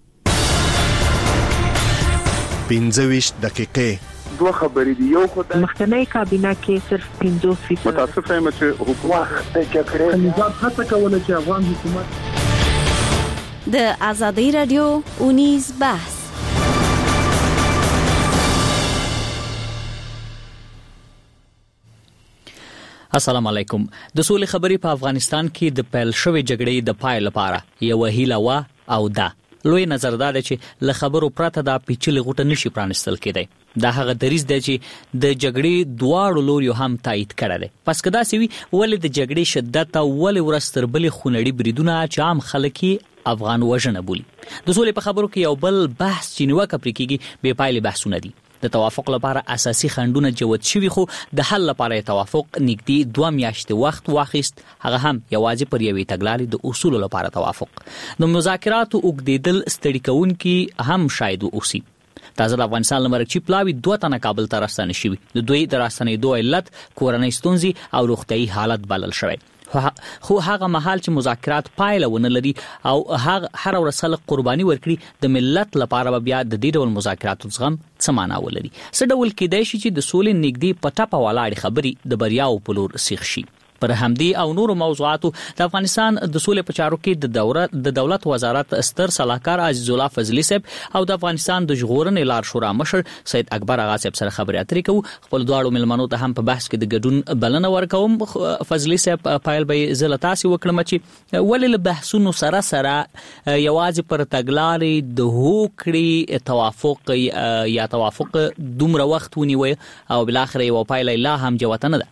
15 دقیقې دوه خبرې دي. یو خدای مخکنی کابینه کې صرف 50% متاسف یم چې حکومت د جګړې نظام هڅه کوله چې افغان حکومت د ازادي رادیو اونیز بحث. السلام علیکم. د سولې خبرې په افغانستان کې د پیل شوې جګړې د پای لپاره یو هیله وا او دا لوی نظر دا چې له خبرو پرته دا پیچلې غوټه نشي پرانستل کېدی. دا هغه دریځ دی چې د جګړې دواړو لوري هم تایید کړی دی. پس کدا سوي ولې د جګړې شدت او ولې ورستر بلې خونړي بریدونه چې عام خلک افغان وژنه بولي. د سولې په خبرو کې یو بل بحث چې نیوکه پرې کیږي بې پایلې بحثونه دي. د توافق لپاره اساسي خنډونه جوړ شوي خو د حل لپاره توافق نږدې 2 میاشتې وخت واخیست. هغه هم یوازې پر یوې تګلارې د اصول لپاره توافق. د مذاکراتو وګړدل ستړي کوونکي هم شاید اوسي. تازه د افغانستان لمرچی پلاوی 2 تنه کابل ته راستنه شوي. د دوی د راستنېدو علت کورنۍ ستونزې او روغتيایي حالت بلل شوی. خو هغه مهال چې مذاکرات پایله ونه لري او هغه هر ورځ خلک قرباني ورکړي د ملت لپاره بیا د دې ډول مذاکراتو زغم څه معنا ولري. څه ډول کېدای شي چې د سولې نږدې پټه ولاړې خبرې د بریاو په لور سیخ شي. پر همدې او نورو موضوعاتو د افغانستان د سولې په چارو کې د دولت وزارت ستر صلاحکار عزیز الله فضلی صاحب او د افغانستان د ژغورنې لار شورا مشر سید اکبر اغا صاحب سره خبرې اترې کوو. خپل دواړو ملمنو ته هم په بحث کې د ګډون بلنه ورکوم. فضلی صاحب پایل به زله تاسو وکړم چې ولې له بحثونو سره یوازې پر تګلارې د هوکړې توافق یا توافق دومره وخت ونیوي او بل اخر یو پایله لا هم جوته نه ده.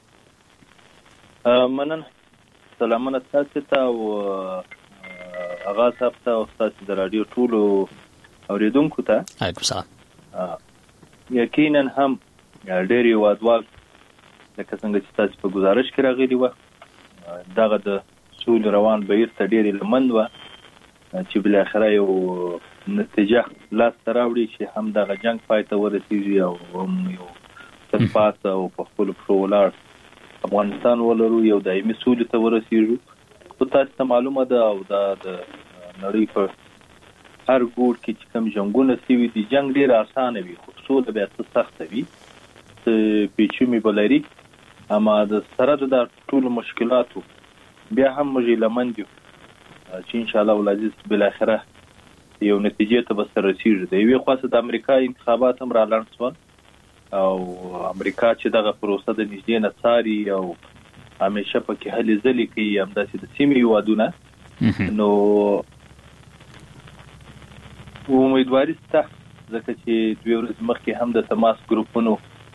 منن سلامونه تاسو ته او اغا صاحب ته او تاسو د رادیو ټولو اوریدونکو ته. علیکم السلام. یقینا هم ډېر وادوال لکه څنګه چې تاسو په گزارش کې راغلي و دغه د سول روان بهیر ته ډېر لمند و چې بل اخره یو نتیجه لاس تراوړي چې هم دغه جنگ پای ته ورسیږي او هم یو تلپات او په خپل پرولار افغانستان ولرو یو دایمي سول ته ورسیږو. خو تاسو ته معلومه ده او دا د نړۍ په هر ګوټ کې چې کوم جنگونه سوي دي جنگ ډېر اسانه وي خو سول بیا څه سخت وي پیچومي بلري اما د سره د ټول مشکلاتو بیا هم موږ لمن دي چې ان شاء الله ولعزیز بل اخره یو نتیجه ته بس رسیږي. د یوې خاصه د امریکا انتخابات هم را لاند شول او امریکا چې دغه پروسه د نږدې نه څاري او همیشه پکې هلې ځلې کوي همداسې د سیمې هیوادونه نو امیدواري شته ځکه چې 2 ورځې مخکې هم د تماس ګروپونو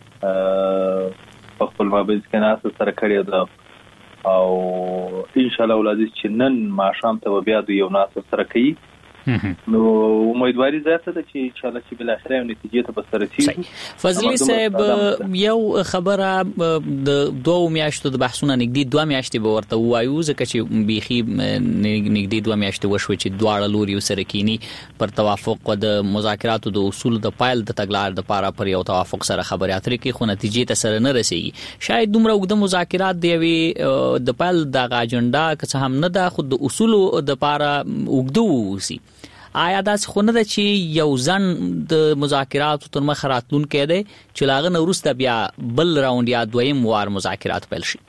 په خپل مابین کې ناسته سره کړې ده او ان شاء الله ولادي چې نن ماښام ته بیا د یو ناسته سره کوي نو امیدواري زیاته ده چې ان شاء الله چې بل اخره نتیجه ته بس رسیږي. فضلی صاحب یو خبره د 2 میاشتو د بحثونه نږدې 2 میاشتې به ورته وایو ځکه چې بيخي نږدې 2 میاشتې وشو چې دواړه لوري سره کینی پر توافق او د مذاکراتو د اصول د پایل د تګلار د پاره پر یو توافق سره خبرې اترې کې خو نتیجې ته سره نه رسیږي. شاید دومره وګړه مذاکرات دی وی د پایل د اجنډا که څه هم نه ده خو د اصول د پاره وګړو وسی آیا دا څه خونه ده چې یو ځن د مذاکراتو تر مخ راتلون کې ده چې لاغه نورسته بیا بل راوند یا دویم وار مذاکرات پیل شي؟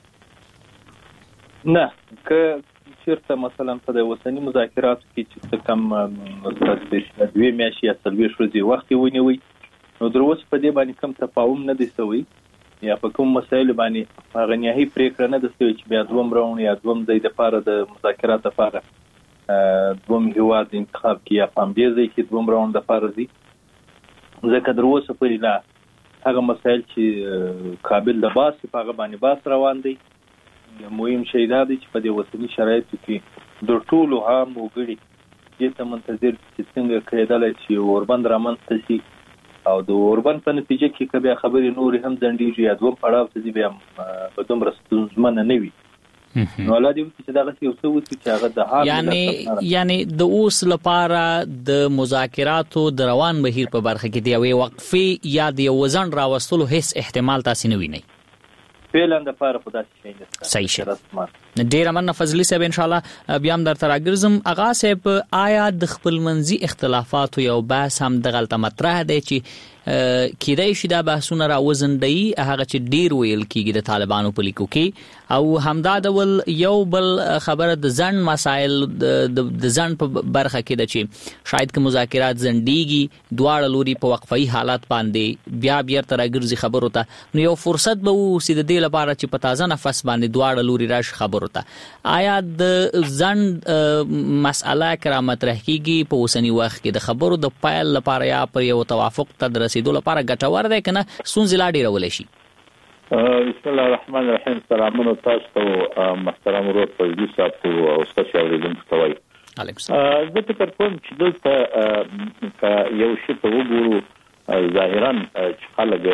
نه که چیرته مثلا په د وطني مذاکراتو کې چې کم مستقبل 2 میاشتې یا 3 ورځې وخت ونیوي نو دروس په دې باندې کم تفاهم نه دي شوی یا په کوم مسایل باندې هغه نهایي پریکړه نه ده شوی چې بیا دوم راوند یا دوم ځای د لپاره د مذاکرات لپاره دوم هیواد انتخاب کې یا پام دې ځای کې دوم راوند د لپاره دي ځکه دروسه پرې لا هغه مسایل چې قابل د باس په هغه باندې باس روان دي. مهم شی دا دی چې په دې وطني شرایطو کې د ټولو عام وګړي دې ته منتظر چې څنګه کېدلای شي اوربند رامنځته شي او د اوربند په نتیجه کې کبه خبرې نور هم ځنډیږي یا دوه پړاو ته دي بیا په دومره ستونزمن نه وي نو ولادي چې دا غوښتي یو څه وتی چې هغه د حال یعنی د اوس لپاره د مذاکراتو د روان بهیر په برخه کې دی یو وقفي یا د وزن راوستلو هیڅ احتمال تاسو نه وینئ فعلا د لپاره خدای شي نه صحیح شه ډیر مننه فضلی صاحب ان شاء الله بیا هم در تراګرزم اغا صاحب آیا د خپل منځي اختلافات یو بحث هم د غلطه مطرح دی چې کېدای شي دا بحثونه راوزندي هغه چې ډیر ویل کیږي د طالبانو په لیکو کې او همدا ډول یو بل خبره د ځن مسائل د ځن په برخه کې د چې شاید که مذاکرات زندګي دواړه لوري په وقفي حالات باندې بیا تراګرزي خبرو ته نو یو فرصت به وسید د لپاره چې په تازه نفس باندې دواړه لوري راش خبرو ته آیا د ځن مسأله کرامت رهکیږي په اوسنی وخت کې د خبرو د پایل لپاره یا پر یو توافق ته رسیدو لپاره ګټور دی کنه سونځ لا ډیر ولې شي؟ بسم الله الرحمن الرحیم. سلامونه تاسو ته محترم ورور فضلی صاحب او استاد اوریدونکو ته وایي. علیکم السلام. زه فکر کوم چې دلته یو شی ته وګورو ظاهرا چې خلک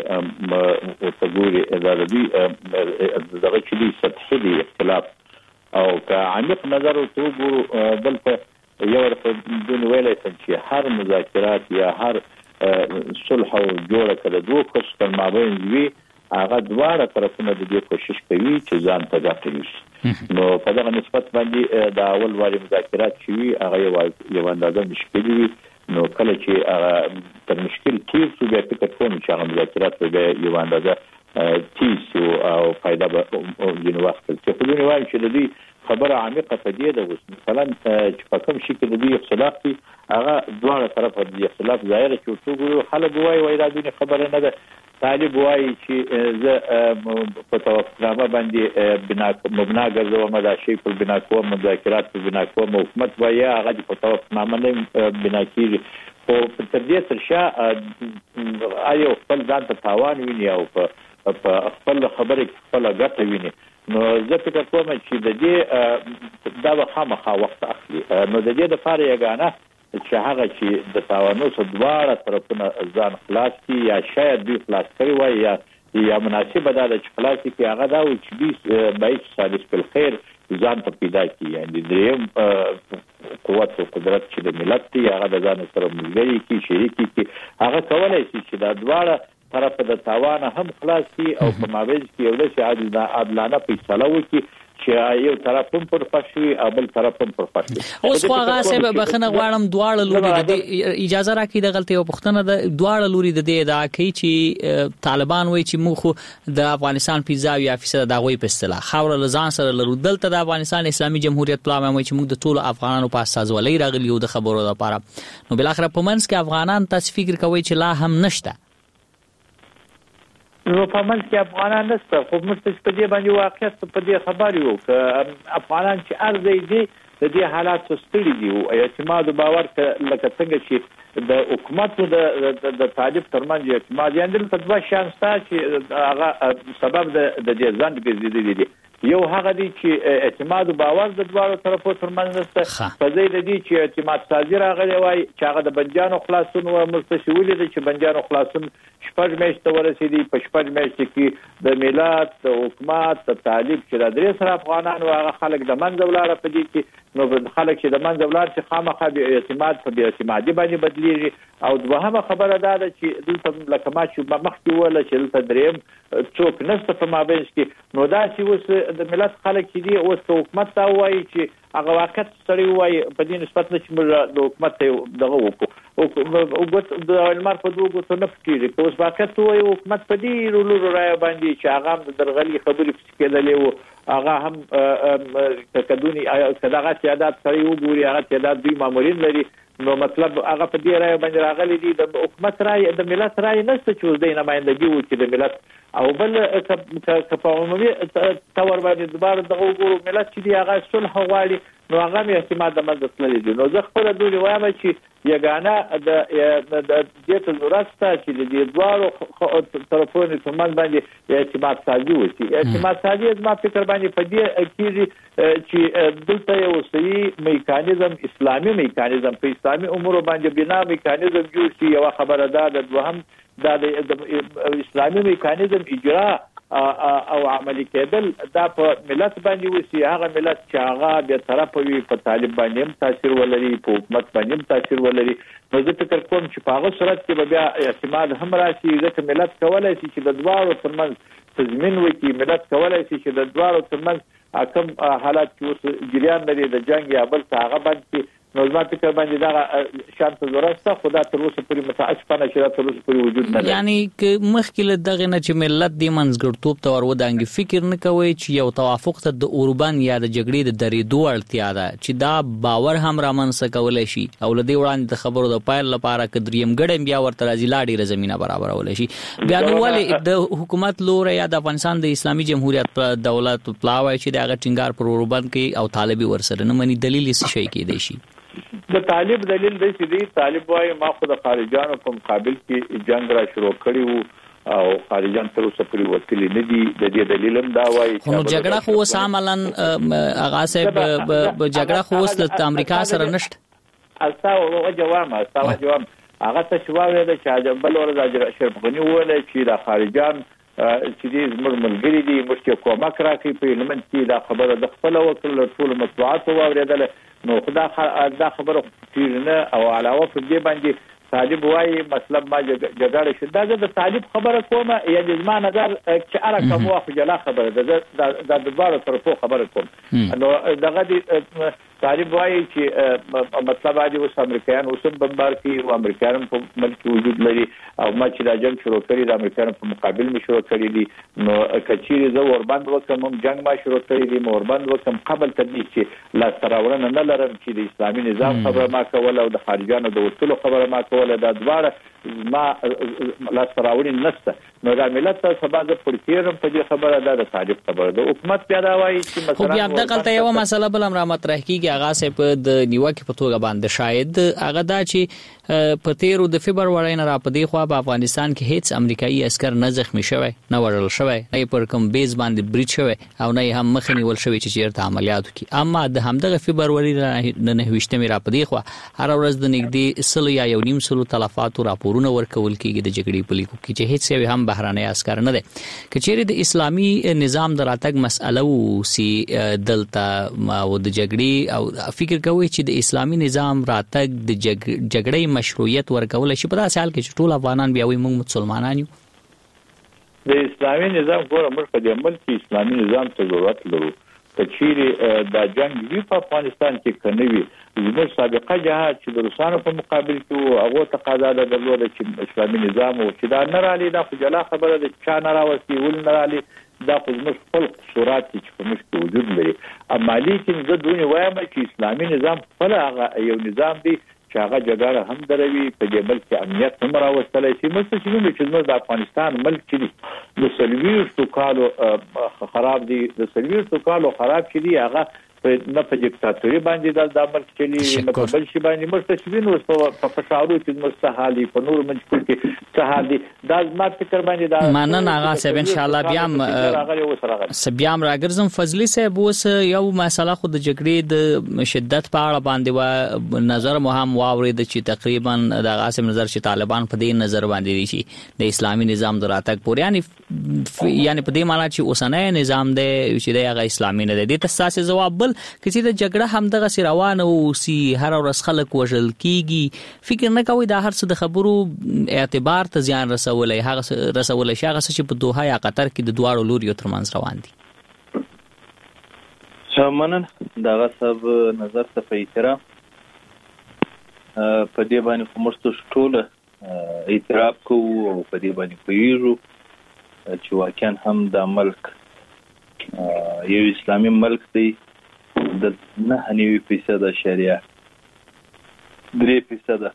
وګوري اداري دغه چې دی سطحي اختلاف او که عمیق نظر وګورو دلته یو د ویلای چې هر مذاکرات یا هر صلح او جوړه کړه دوه خپل مابین وی هغه دواړه طرفونه د دې کوشش کوي چې ځان ته ګټي نو په دغه نسبت باندې د اول واري مذاکرات چې هغه یو اندازه مشکل وي نو کله چې تر مشکل تیر شو بیا فکر کوم چې هغه مذاکرات به یو اندازه تیز او فائدہ به ځینې وخت چې په دې وایي چې د دې خبره عمیقه په دې ده مثلا چې په کوم شي کې د دې اختلاف دي هغه دواړه طرفه د اختلاف ظاهر چې ټول خلک وایي دا د خبره نه ده. طالب وایي چې زه په توافقنامه باندې مبنا ګرځوم دا شی په بنا کوم مذاکرات په بنا کوم حکومت وایي هغه په توافقنامه نه بنا کیږي خو په تر دې سره آیا خپل ځان ته تاوان ویني او په خپل خبره خپل ګټه ویني نو زه فکر کوم چې د دې دا به خامخا وخت اخلي نو د دې لپاره یګانه چې هغه چې د تاوانو څخه دواړه طرفونه ځان خلاص کړي یا شاید دوی خلاص کړي وای یا مناسبه ده چې خلاص کړي هغه دا وي چې دوی باید صالح بالخير ځان ته پیدا کی یعنی دریم قوت او قدرت چې د ملت دی هغه د ځان سره ملګری کی شریکی کی هغه کولای شي چې د دواړه طرف د تاوان هم خلاص کی او په مابین کې یو څه عادلانه فیصله وکړي چې یو طرف هم پر پښوی او بل طرف هم پر پښوی. اوس خو هغه سبب بخنه غواړم دواړه لوري د اجازه راکړي د غلطي او پښتنه د دواړه لوري د دې ادعا کوي چې طالبان وایي چې موږ د افغانستان 50% د غوي په اصطلاح خاور لزان سره لرو دلته د افغانستان اسلامي جمهوریت پلان وایي چې موږ د ټولو افغانانو په اساس ولې راغلی یو د خبرو لپاره. نو بل اخر په منځ کې افغانان تاسو فکر کوي چې لا هم نشته؟ نو په منځ کې افغانان نشته خو موږ په دې باندې واقعیت په دې خبر یو چې افغانان چې ارزي دي د دې حالات ستړي دي او اعتماد او باور لکه څنګه چې د حکومت او د طالب ترمنځ اعتماد یاندل په دوه شانسته چې هغه سبب د دې ځان ګرځېدل دي. یو هغه دی چې اعتماد او باور د دوه طرفو ترمنځ نشته په ځای د دې چې اعتماد سازي راغلی وای چې هغه د بنجانو خلاصون او مستشولې دي چې بنجانو خلاصون شپږ میاشتې ورسېدي په شپږ میاشتې کې د ملت د حکومت د طالب چې د درې سره افغانان او هغه خلک د منځ ولاړه په دې کې نو خلک چې د منځ ولاړ چې خامخا به اعتماد په اعتمادي باندې بدلیږي. او دوهمه خبره ده چې دلته لکه ما چې مخکې وله چې دلته دریم څوک نشته په مابین کې نو دا چې اوس د ملت خلک چې دي اوس حکومت ته وایي چې هغه واقعیت سړی وایي په دې نسبت چې موږ د حکومت دغه وکړو د المار په دوه ګوتو نه پکېږي اوس واقعیت وایي حکومت په دې رولو رایه باندې چې هغه هم درغلي خبرې پکې کېدلې وو هغه هم کدونی کداغه تعداد سړی وګوري هغه تعداد دوی مامورین لري نو مطلب هغه په دې رایه باندې راغلي دي د حکومت رایه د ملت رایه نشته چې د نمائندګي وکړي د ملت او بل په عمومي تور باندې دوباره دغه وګورو ملت چې دی هغه صلح غواړي نو هغه اعتماد د منځ تللی دي. نو زه خپل دوی وایم چې یګانه د دې ته ضرورت شته چې د دې دوه طرفونو ترمنځ باندې اعتماد سازي وشي. اعتماد سازي زما فکر باندې په دې کېږي چې دلته یو صحیح میکانیزم اسلامي میکانیزم په اسلامي امور باندې بنا میکانیزم جوړ شي. یو خبره ده د دوهم د اسلامي میکانیزم اجرا او عملی کېدل دا په ملت باندې وسی هغه ملت چې هغه به طرف وي په طالب باندې هم تاثیر ولري په حکومت باندې هم تاثیر ولري. نو زه فکر کوم چې په هغه صورت کې بیا اعتماد هم راشي ځکه ملت کولای شي چې د دواړو ترمنځ تضمین وکړي. ملت کولای شي چې د دواړو ترمنځ کوم حالات چې اوس جریان لري د جنگ یا بل څه هغه باندې نو زما فکر باندې دا شانس ضرورت ته خدا تر اوسه پورې متاسفانه چې تر اوسه پورې وجود نه لري. یعنی که مخکله دغه نه چې ملت د منځګړتوب ته ورودانګي فکر نه کوي چې یو توافق ته د اوربان یا د جګړې د درېدو اړتیا ده چې دا باور هم رامنځته کولای شي او لدی وړاندې د خبرو د پایل لپاره کدریم ګډم بیا ورته راځي لاړې زمينه برابرول شي. بیا نو ولې د حکومت لور یا د افغانستان د اسلامي جمهوریت په دولت پلاوي چې دغه ټینګار پر اوربان کې او طالبي ورسره نه مني دلیل څه شي کې دی شي. د طالب دلیل دی چې طالب وايي ما خو د خارجانو په مقابل کې جنگ را شروع کړی وو او خارجان تر اوسه پورې وتلی نه دي. د دې دلیل هم دا وايي چې جګړه خو ساملن هغه صاحب جګړه خو د امریکا سره نشته. اساو جواب هغه ته شواوې د شاجبل ورته اشرف غنی وله چې د خارجان چې دې زموږ ملګری دي موږ کومک راکړي په لمن کې دا خبره د خپل وکړل ټول مطبوعات واوریدل نو خدا خبره تیرنه او علاوه په دې باندې طالب وايي مطلب ما جګړه شده د طالب خبره کومه یعنی زما نظر چې اره کوم واخ جلا خبره د دوباره طرفو خبره کوم نو دغه طالب وايي چې مطلب دی اوس امریکایان اوس بمبار کوي او امریکایان په ملک وجود لري او ما چې دا جنگ شروع کړی د امریکایانو په مقابل می شروع کړی دي نو کچيري زه وربند وکم جنگ ما شروع کړی دي وربند وکم قبل تدې چې لا تراورن نه لرم چې د اسلامي نظام خبره ما کوله او د خارجانو د وټلو خبره ما کوله دا دواړه ما لا تراورن نشته. نو دا ملت ته سبا د پرتیرم په دې خبره ده طالب خبره د حکومت پیدا وایي چې مثلا خو بیا دغه یو مسله بل هم را مطرح کیږي هغه سه په د نیوکه په توګه باندې شاید هغه دا چې په 13 د فبرवरी نه را پدې خو په افغانستان کې هیڅ امریکایي عسكر نه زخمی شوی نه ورل شوی نه پر کوم بیس باندې بریټ شوی او نه هم مخنی ول شوی چې چیرته عملیات وکي. اما د همدغه فبرवरी نه 29 را پدې خو هر ورځ د نږدې 100 یا 1.5 تلفات راپور راپورونه ورکول کیږي د جګړې په لیکو کې چې هیڅ یو هم بهراني عسكر نه ده. کچېره د اسلامي نظام دراتګ مسأله او سي دلته او د جګړې او فکر کوي چې د اسلامي نظام راتګ د جګړې مشروعیت ورکول شي په داسې حال کې چې ټول افغانان بیا وي موږ مسلمانان یو. د اسلامي نظام ګوره موږ په دې ملک کې اسلامي نظام ته ضرورت لرو. کچېره د جنگ وی په افغانستان کې کنوي زموږ سابقه جهاد چې د روسانو په مقابل کې هغه تقاضا درلوده چې اسلامي نظام او چې دا نه رالي دا خو جلا خبره ده چې نه راوستي ول نه رالي دا خو زموږ خپل قصورات چې په موږ کې وجود لري. اما لیکن زه دونی وایم چې اسلامي نظام خپل هغه یو نظام دی چې هغه جګړه هم دروي په دې ملک کې امنیت هم راوستلی شي. مثل چې موږ د افغانستان ملک چې د 40 کالو خراب دي د 40 کالو خراب چې دی هغه نه په دیکتاتوري باندې د ملک کې نه په بل شي باندې مستشوین او په فشارو کې مستحالي په نور منځ کې سهالي دا ما فکر باندې دا منن هغه سب ان شاء الله بیا راګرزم فضلی صاحب اوس یو مسله خو د جګړې د شدت په اړه باندې و نظر مهم واورید چې تقریبا د قاسم نظر چې طالبان په دې نظر باندې دي چې د اسلامي نظام دراتک پور یعنی په دې معنی چې اوسنۍ نظام دی چې د هغه اسلامي نه دی. د تاسو جواب بل کچې د جګړه هم دغه روانه او سی هر ورځ خلک وژل کیږي فکر نه کوي دا هر څه د خبرو اعتبار ته زیان رسولای هغه رسولای شي هغه چې په دوحه یا قطر کې د دواړو لوري ترمنځ روان دي. شمنن دغه سب نظر ته په احترام په دې باندې کومستو ټوله اعتراف کوو او په دې باندې پویږو چې واقعا هم د ملک یو اسلامي ملک دی د 9% شریعه 3%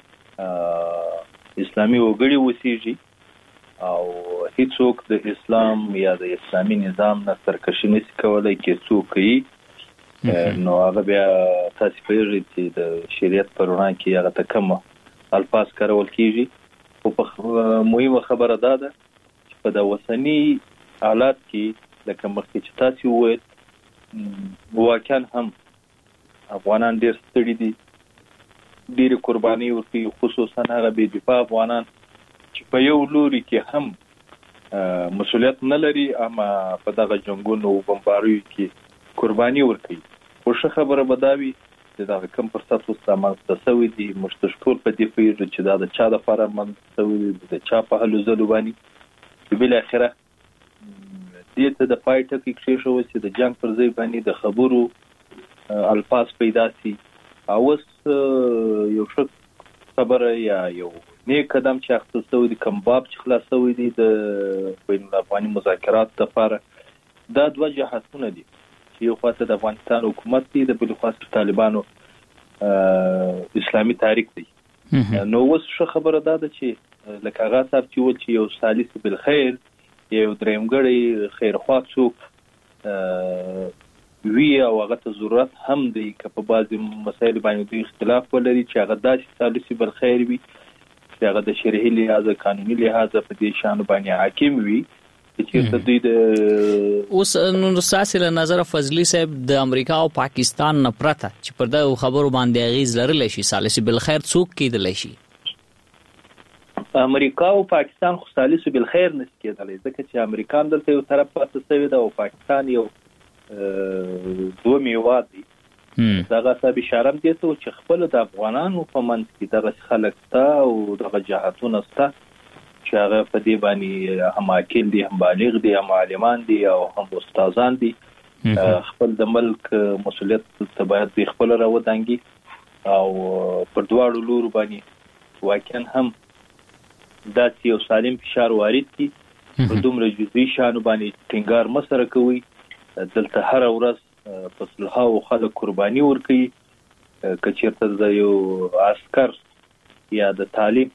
اسلامي وګړي وسیږي او هیڅوک د اسلام یا د اسلامي نظام نه سرکشي نشي کولای کې څوک نو هغه بیا تاسو پیژنئ چې د شریعت پر وړاندې کې هغه تکمه الفاظ کارول کیږي او په مهمه خبره ده چې په د وسنی حالات کې لکه مخکې چې تاسو وویل واقعا هم افغانان ډېر ستړي دي ډېر قرباني ورکوي خصوصا هغه بې دفاع افغانان چې په یو لوري کې هم مسؤلیت نه لري اما په دغه جنگونو او بمباریو کې قرباني ورکوي. خو ښه خبره به دا وي چې دغه کم فرصت اوس رامنځته شوی دی موږ ټول په دې پوهېږو چې دا د چا دپاره رامنځته شوی دی د چا په هلو ځلو باندې چې بالاخره دې ته د پای ټکی کېښوول چې د جنگ پر ځای باندې د خبرو الفاظ پیدا سي او اوس یو ښه خبره یا یو نیک قدم چې اخیستل شوی دی کوم باب چې خلاص شوی دی د بین الافغاني مذاکراتو دپاره دا دوه جهتونه دي چې یو خواته د افغانستان حکومت دی د بل خواته طالبانو اسلامي تحریک دی. نو اوس ښه خبره ده چې لکه هغه صاحب چې وویل چې یو ثالث بالخیر یو درېمګړی خیرخوا څوک وی او هغه ته ضرورت هم دی که په بعضې مسایلو باندې دوی اختلاف ولري چې هغه داسې ثالث بالخیر وي چې هغه د شرعي لحاظه قانوني لحاظه په دې شانو باندې حاکم وي چې دوی د اوس نو ساسي له نظر فضلی صاحب د امریکا او پاکستان نه پرته چې پر دا خبرو باندې اغیز لرلی شي ثالث بالخیر څوک کېدلی شي؟ امریکا او پاکستان خو ثالث بالخیر نشي کېدلی ځکه چې امریکان دلته یو طرف پاتې شوی ده او پاکستان یو دوه میوات دي. دغه صاحب اشاره هم دې ته چې خپل د افغانانو په منځ کې دغه خلک شته او دغه جهاتونه شته چې هغه په دې باندې هم عاقل دي هم بالغ دي هم عالمان دي او هم استادان دي خپل د ملک مسؤلیت ته باید دوی خپل راودانګي او پر دواړو لورو باندې واقعا هم دا چې یو سالم فشار وارد کی په دومره جزئی شانو باندې ټینګار مسره کوي دلته هر ورځ په صلحاو خلک قرباني ورکوي که چېرته د یو عسکر یا د طالب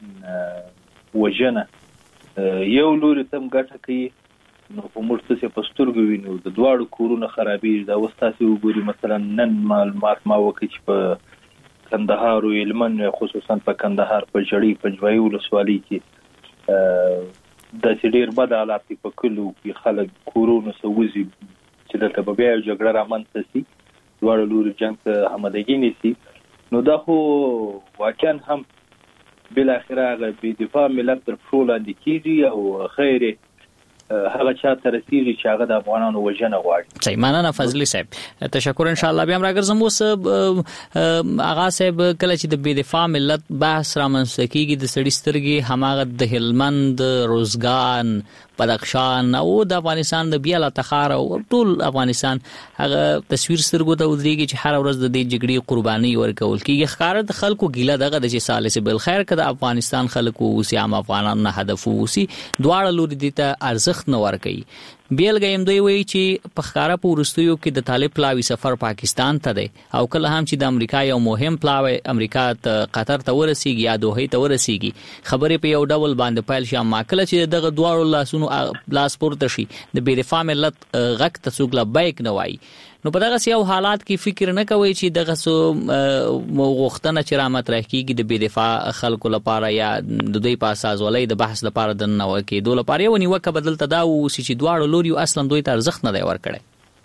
وژنه یو لوري ته هم ګټه کوي نو په موږ څه په سترګو وینو د دواړو کورونه خرابېږي دا اوس تاسې وګورئ مثلا نن معلومات ما وکړي چې په کندهار او هلمند خصوصا په کندهار په جړۍ پنجوایي ولسوالۍ کې داسې ډېر بد حالات دي په کلو کې خلک کورونو څخه وځي چې دلته به بیا جګړه رامنځته شي دواړو لوري جنګ ته آمادګي نیسي نو دا خو واقعا هم بل اخره هغه بي دفاع ملت تر پښو لاندې کیږي او خیر هغه چا ترسيږي چې هغه د افغانانو وژنه غواړي. صحیح مننه فضلی صاحب تشکر ان شاء الله بیا راګرځم اوس اغا صاحب کله چې د بی دفاع ملت بحث رامنځته کیږي د سړی سترګې هماغه د هلمند روزګان بدخشان او د افغانستان د بیا لا تخار او ټول افغانستان هغه تصویر سترګو ته ودرېږي چې هر ورځ د دې جګړې قرباني ورکول کیږي. ښکار د خلکو ګیله دغه د چې سالس بل خیر کده افغانستان خلکو او سیام افغانان نه هدف وسی دواړه لوري دي ته ارزښت نه ورکوي. بیلګه هم دوی وایي چې په ښکارا په ورستیو کې د طالب پلاوی سفر پاکستان ته دی او کله هم چې د امریکا یو مهم پلاوی امریکا ته قطر ته ورسیږي یا دوحه ته ورسیږي خبرې په یو ډول باندې پایل شي اما کله چې دغه دواړو لاسونو لاس پورته شي د بی دفاع ملت غږ ته څوک لبیک نه وایي. نو په دغه سیاو حالات کې فکر نه کوي چې دغه سو غوښتنه چې رامت راکېږي د بی دفاع خلکو لپاره یا د دوی په اساس ولې د بحث لپاره د نو کې دوه لپاره یو نیوکه بدلته دا و چې دواړو لوري اصلا دوی ته ارزښت نه دی ورکړی.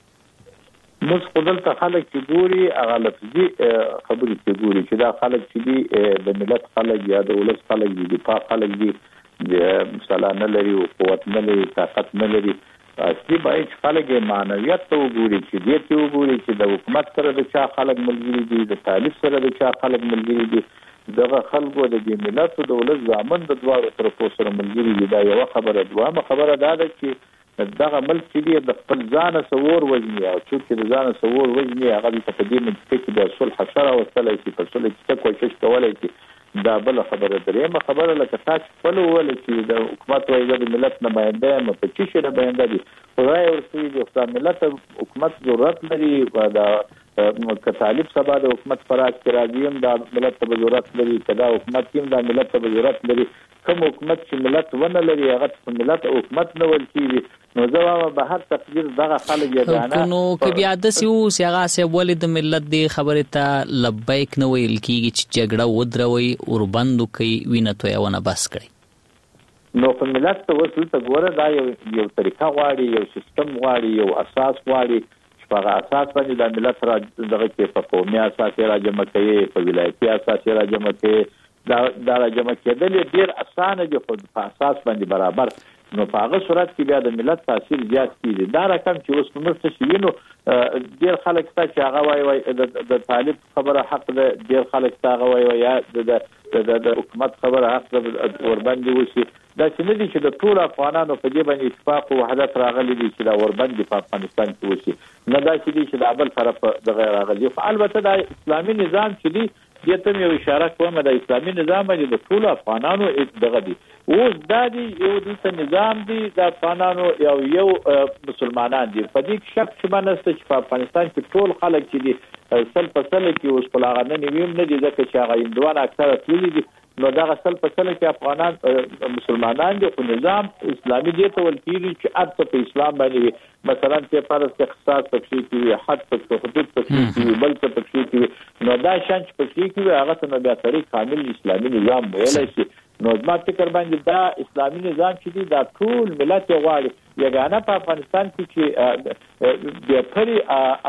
موږ خپل ته خلک چې ګوري هغه لفظي خبرې چې ګوري چې دا خلک چې دي د ملت خلک یا د ولس خلک دي دفاع خلک دي د مثلا نه لري او قوت نه لري طاقت نه لري اصلي باید خلک معنویت ته وګوري چې دې ته وګوري چې د حکومت سره د چا خلک ملګري دي د طالب سره د چا خلک ملګري دي دغه خلکو د دې ملت او د ولس ځامن د دواړو طرفو سره ملګري دي. دا یو خبره. دوامه خبره دا ده چې دغه ملک چې د خپل ځان سوور وجني او چې د ځان سوور وجني هغه د تقدیم کې د صلح شر او صلح په صلح کې کوشش کولای شي. دا بل خبره درېمه خبره لکه تاسو خپل ول چې د حکومت وایي د ملت نماینده په چې شي نماینده دي خدای ورسوي د ملت حکومت ضرورت لري دا که طالب سبا د حکومت فراغ کې راځي د ملت ته ضرورت لري کدا حکومت کې د ملت ته ضرورت لري کوم حکومت چې ملت ونه لري هغه په ملت حکومت نه ول کیږي. نو زما به هر تقدیر دغه خلک یادانه نو کې بیا د سیو سیغه سه ولید ملت دی خبره ته لبیک نه ویل کیږي چې جګړه ودروي اور بندو کوي وینه تویونه بس کړي. نو په ملت ته وصل ته ګوره دا یو طریقه غواړي یو سیستم غواړي یو اساس غواړي چې په اساس باندې د ملت را دغه کې په قومي اساس را جمع کوي په ولایتي اساس را جمع کوي دا را جمع کېدل ډیر اسانه دي خو په اساس باندې برابر. نو په هغه صورت کې بیا د ملت تاثیر زیات کیږي. دا رقم چې اوس موږ څه شي نو ډیر خلک ته چې هغه وایي د طالب خبره حق ده ډیر خلک ته هغه وایي یا د حکومت خبره حق ده ورباندې وشي. دا چې نه دي چې د ټول افغانانو په دې باندې اتفاق او وحدت راغلي دي چې دا ورباندې په افغانستان کې وشي نه دا چې دي چې د بل طرف د غیر راغلي. البته د اسلامي نظام چې دي دې ته یو اشاره کوم د اسلامي نظام باندې د ټول افغانانو دغه دي اوس د دې یو د نظام دي د افغانانو یو مسلمانان دي په دې شک چې منسته چې په افغانستان کې ټول خلک چې دي سل په سل کې اوس په لاغه نه نیم نه دي ځکه چې هغه هندوان اکثره تللي دي. نو دا سل په سل کې افغانان مسلمانان دي خو نظام اسلامي دي ته ول کیږي چې اته په اسلام باندې مثلا په فرض کې اختصاص پکې کې حد په حدود پکې کې بل څه پکې کې نو دا شان چې پکې کې هغه ته بیا طریق کامل اسلامي نظام ویل شي. نو ما فکر باندې دا اسلامي نظام چې دی دا ټول ملت غواړي یګانه په افغانستان کې چې د پري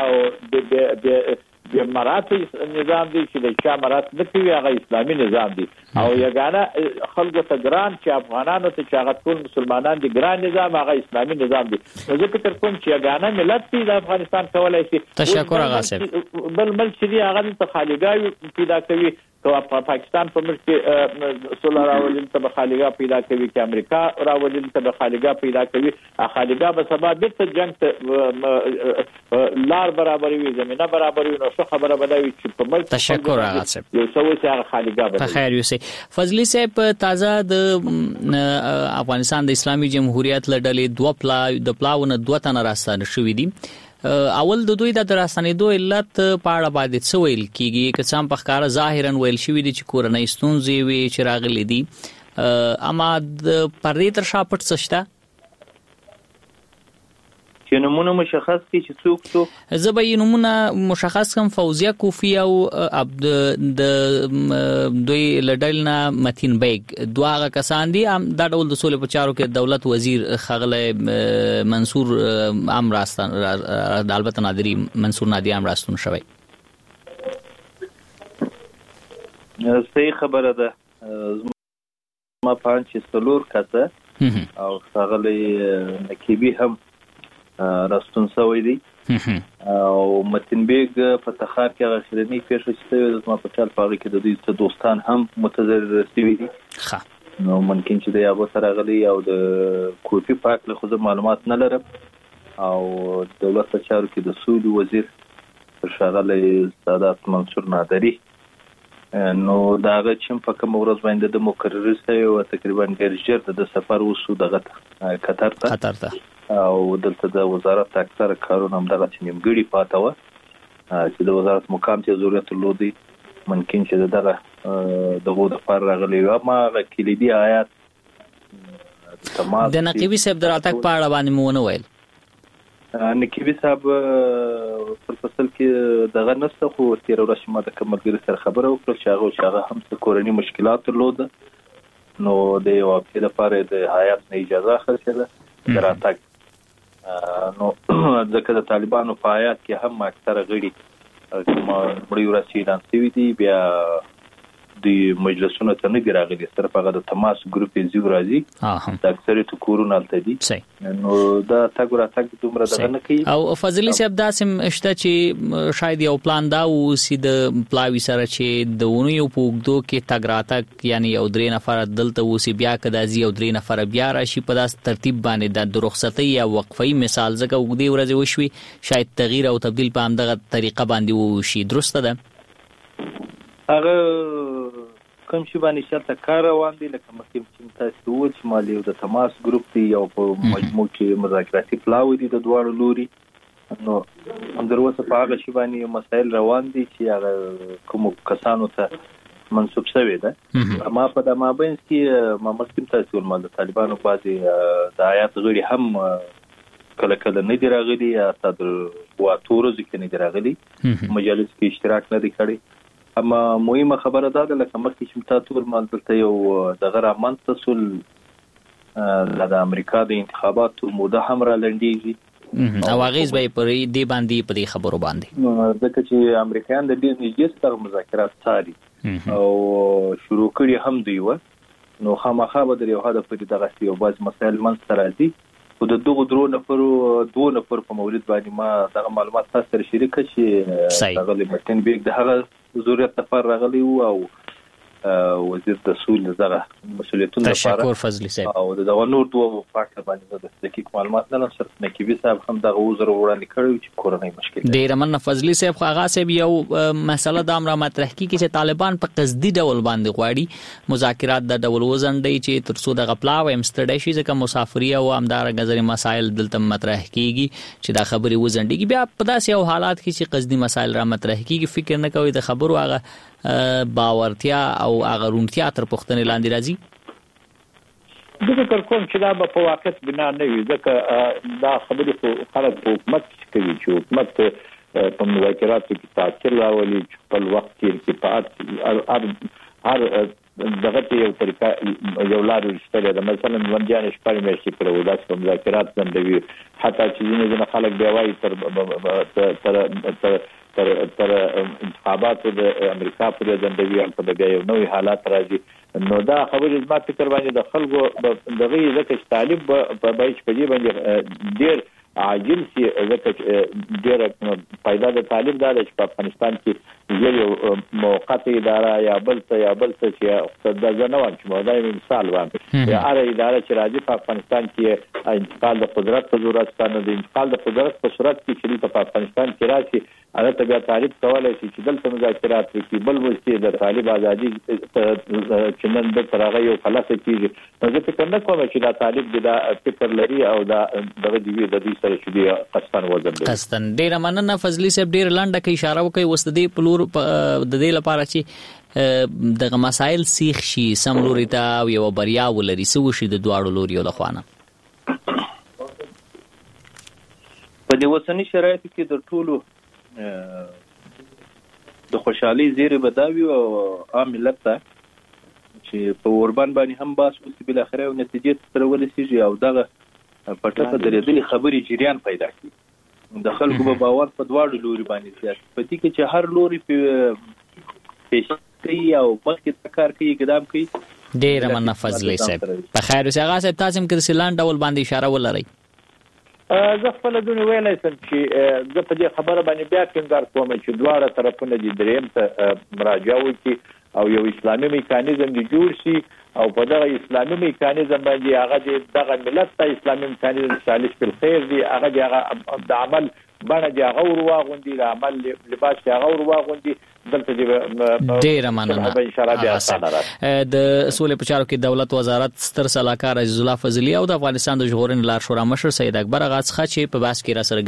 او د مراتب نظام دی چې د چا مراتب نه کوي هغه اسلامي نظام دی او یګانه خلکو ته ګران چې افغانانو ته چې هغه ټول مسلمانان دي ګران نظام هغه اسلامي نظام دی. نو زه فکر کوم چې یګانه ملت دی د افغانستان کولای شي. تشکر هغه صاحب. بل ملک چې دی هغه ته خالیګاوي پیدا کوي که پاکستان په ملک کې صلح راولل ته خالیګا پیدا کوي چې امریکا راولل ته خالیګا پیدا کوي خالیګا به سبا د جنگ ته لار برابرې وي زمينه برابرې وي نو څه خبره بدوي چې په ملک. تشکر هغه صاحب. یو څو چې خالیګا به خیر یوسي فضلی صاحب تازه د افغانستان د اسلامي جمهوریت لړلې د پلاونه دوه تن راستانه شوې دي. اول د دوی د دراسنېدو علت په اړه باندې څه ویل کیږي که څام په ښکارا ظاهرا ویل شوی دي چې کورنۍ ستونزې وي چې راغلي دي اما د پردې تر شا پټ څه شته چې نمونه مشخص کی چې څوک زبې نمونه مشخص کم فوزیه کوفی او د دوی لډلنا متین بیگ دواغه کسان دي دا ډول د سولې په چارو کې دولت وزیر خغله منصور امراستان البته نادری منصور نادی امراستون شوی. صحیح خبره ده ما په چې څلور کسه او ښاغلی نقیبي هم راستون شوی دی او متین بیگ په تخار کې هغه خلنی پیښه شوې د ما په ټال پاغي کې د دوی څه دوستان هم متضرر شوي دي نو ممکن چې د یو سره غلي او د کوفي پاک له خو معلومات نه لرم او دولت په چارو کې د سولې وزیر ښاغلی سادات منصور نادری نو داغه چې په کوم ورځ باندې د مقرر شوی او تقریبا ډیر ژر د سفر وسو دغه قطر ته او دلته د وزارت اکثر کارونه هم دغه چې نیمګړي پاتې و چې د وزارت مقام ته ضرورت لودي ممکن چې دغه د پر راغلی و ما کلیدي آیات د نقیبی صاحب دراتک په اړه باندې مونږ ویل نقیبی صاحب پر فصل کې دغه نسته خو تیر ورځ ما د کمرګری سره خبره وکړه چې هغه هم څه کورنی مشکلات درلود نو د یو هفته لپاره د حیات نه اجازه اخیستله دراتک نو ځکه د طالبانو په حیات کې هم اکثره غړي کوم مړی ورسې اعلان شوي دي بیا د مجلسونو ته نه راغلي صرف هغه د تماس ګروپ زیو راځي د اکثریت کورونه تل دي نو دا تاګورا تاګ دومره دغه نه کوي او فضلی صاحب داسم اشته چې شاید یو پلان دا و چې د پلاوی سره چې د ونیو پوګدو کې تاګراتک یعنی یو درې نفر دلته و چې بیا کدا زی یو درې نفر بیا راشي په داس ترتیب باندې د رخصتي یا وقفي مثال زګه وګدي ورځ وشوي شاید تغییر او تبديل په همدغه طریقه باندې وشي درسته ده هغه کوم شی باندې شرط کار روان دي لکه مخکې چې تاسو وویل چې مالي د تماس ګروپ دی او په مجموع کې مذاکراتي پلاوی دي د دوه لوري نو هم دروازه په هغه شی باندې مسائل روان دي چې هغه کوم کسانو ته منسوب شوی ده ما په د مابین کې ما مخکې تاسو ول د طالبانو باندې د آیات غړي هم کله کله نه دی راغلي یا صدر واتورو ځکه نه دی راغلي مجلس کې اشتراک نه دی کړی اما مهمه خبره ده لکه مخکې چې تاسو ول دلته یو د غره منتصل د امریکا د انتخاباتو موده هم را لنډیږي او غیز به پر دې باندې په دې خبرو باندې ځکه چې امریکایان د ډیر نږدې سره مذاکرات ساري او شروع کړي هم دی و نو خامخا به د یو هدف په دغه یو باز مسایل منځ راځي او د دغه دوه نفر په مورید باندې ما دغه معلومات تاسو سره شریک کړي هغه متن بیگ د هغه ضرورت لپاره راغلی او وزیر د سول دغه مسؤلیتونه لپاره تشکر فضلی صاحب او دغه نور دوه فاکټ باندې د دقیق معلومات نه لرم سره نقیبی صاحب هم دغه وزر وړاندې کړو چې کورنۍ مشکل ډیر من فضلی صاحب هغه صاحب یو مسله د امر مطرح کی چې طالبان په قصدي ډول باندې غواړي مذاکرات د ډول وزنډي چې ترڅو د غپلاو امستډي شي ځکه مسافری او امدار غزري مسایل دلته مطرح کیږي چې دا خبري وزنډي بیا په داسې یو حالات کې چې قصدي مسایل را مطرح کیږي فکر نه کوي د خبرو هغه باورتیا او اغرونتیا تر پختنې لاندې راځي د فکر کوم چې دا په واقعیت بنا نه وي ځکه دا خبرې په خلک په حکومت کوي چې حکومت په مذاکراتو کې تاثیر راولي چې په وخت کې په هر دغه یو طریقه یو لار ورشته ده مثلا ونجان شپږ میاشتې کړو دا چې مذاکرات زندوي حتی چې ځینې خلک بیا وایي تر انتخاباتو د امریکا پر زندوي هم په بیا یو نوې حالات راځي نو دا خبرې زما فکر باندې د خلکو دغه ځکه چې طالب په بایچ په دې باندې ډیر عاجل سي ځکه ډیر پیدا د طالب دا چې په افغانستان کې یو موقته اداره یا بل څه چې د ځنوان چې موږ مثال باندې یا اره اداره چې راځي په افغانستان کې انتقال د قدرت په ضرورت باندې د انتقال د قدرت په صورت کې چې په افغانستان کې راځي هغه ته بیا طالب کولای شي چې دلته مذاکرات وکړي بل مستي د طالب ازادي چې نن د ترغه یو خلاصه کیږي نو زه فکر نه کوم چې دا طالب دا فکر لري او دا دغه دی د دې سره چې دی قصدن وزن دی قصدن ډیر مننه فضلی صاحب ډیر لاندې کې اشاره وکي وسدې پلور د دې لپاره چې دغه مسائل سیخ شي سم لوري ته او یو بریا ولري سو شي د دواړو لوري له خوانه په دې وسنی شرایطو کې د ټولو د خوشحالي زیری بداوی او عام ملت ته چې په اوربان باندې هم باس او بل اخره او نتیجې سره ولسیږي او دغه پټه درېدلې خبري جریان پیدا کړي د خلکو په باور په دواړو لوري باندې سیاست پتی کې چې هر لوري په کوي او مخکې کار کوي اقدام کوي. ډیر مننه فضلي صاحب. په خیر اوسه. هغه صاحب تاسو هم کې سیلان ډول باندې اشاره ولرئ. زه خپل دونه ویلای سم چې زه په دې خبره باندې بیا ټینګار کوم چې دواړه طرفونه دي دریم ته مراجعه وکړي او یو اسلامي میکانیزم دی جوړ شي او په دغه اسلامي میکانیزم باندې هغه دغه ملت ته اسلامي میکانیزم صالح په خیر دی هغه د عمل باندې د هغه ورواغوندي د عمل لباس هغه ورواغوندي دلته دی ډیر مننه. ان شاء الله بیا اسانه راځي. د سولې په چارو کې دولت وزارت ستر سلاکار عزیز الله فضلی او د افغانستان د جمهوریت لار شورا مشر سید اکبر غاڅخه چې په بحث کې را سره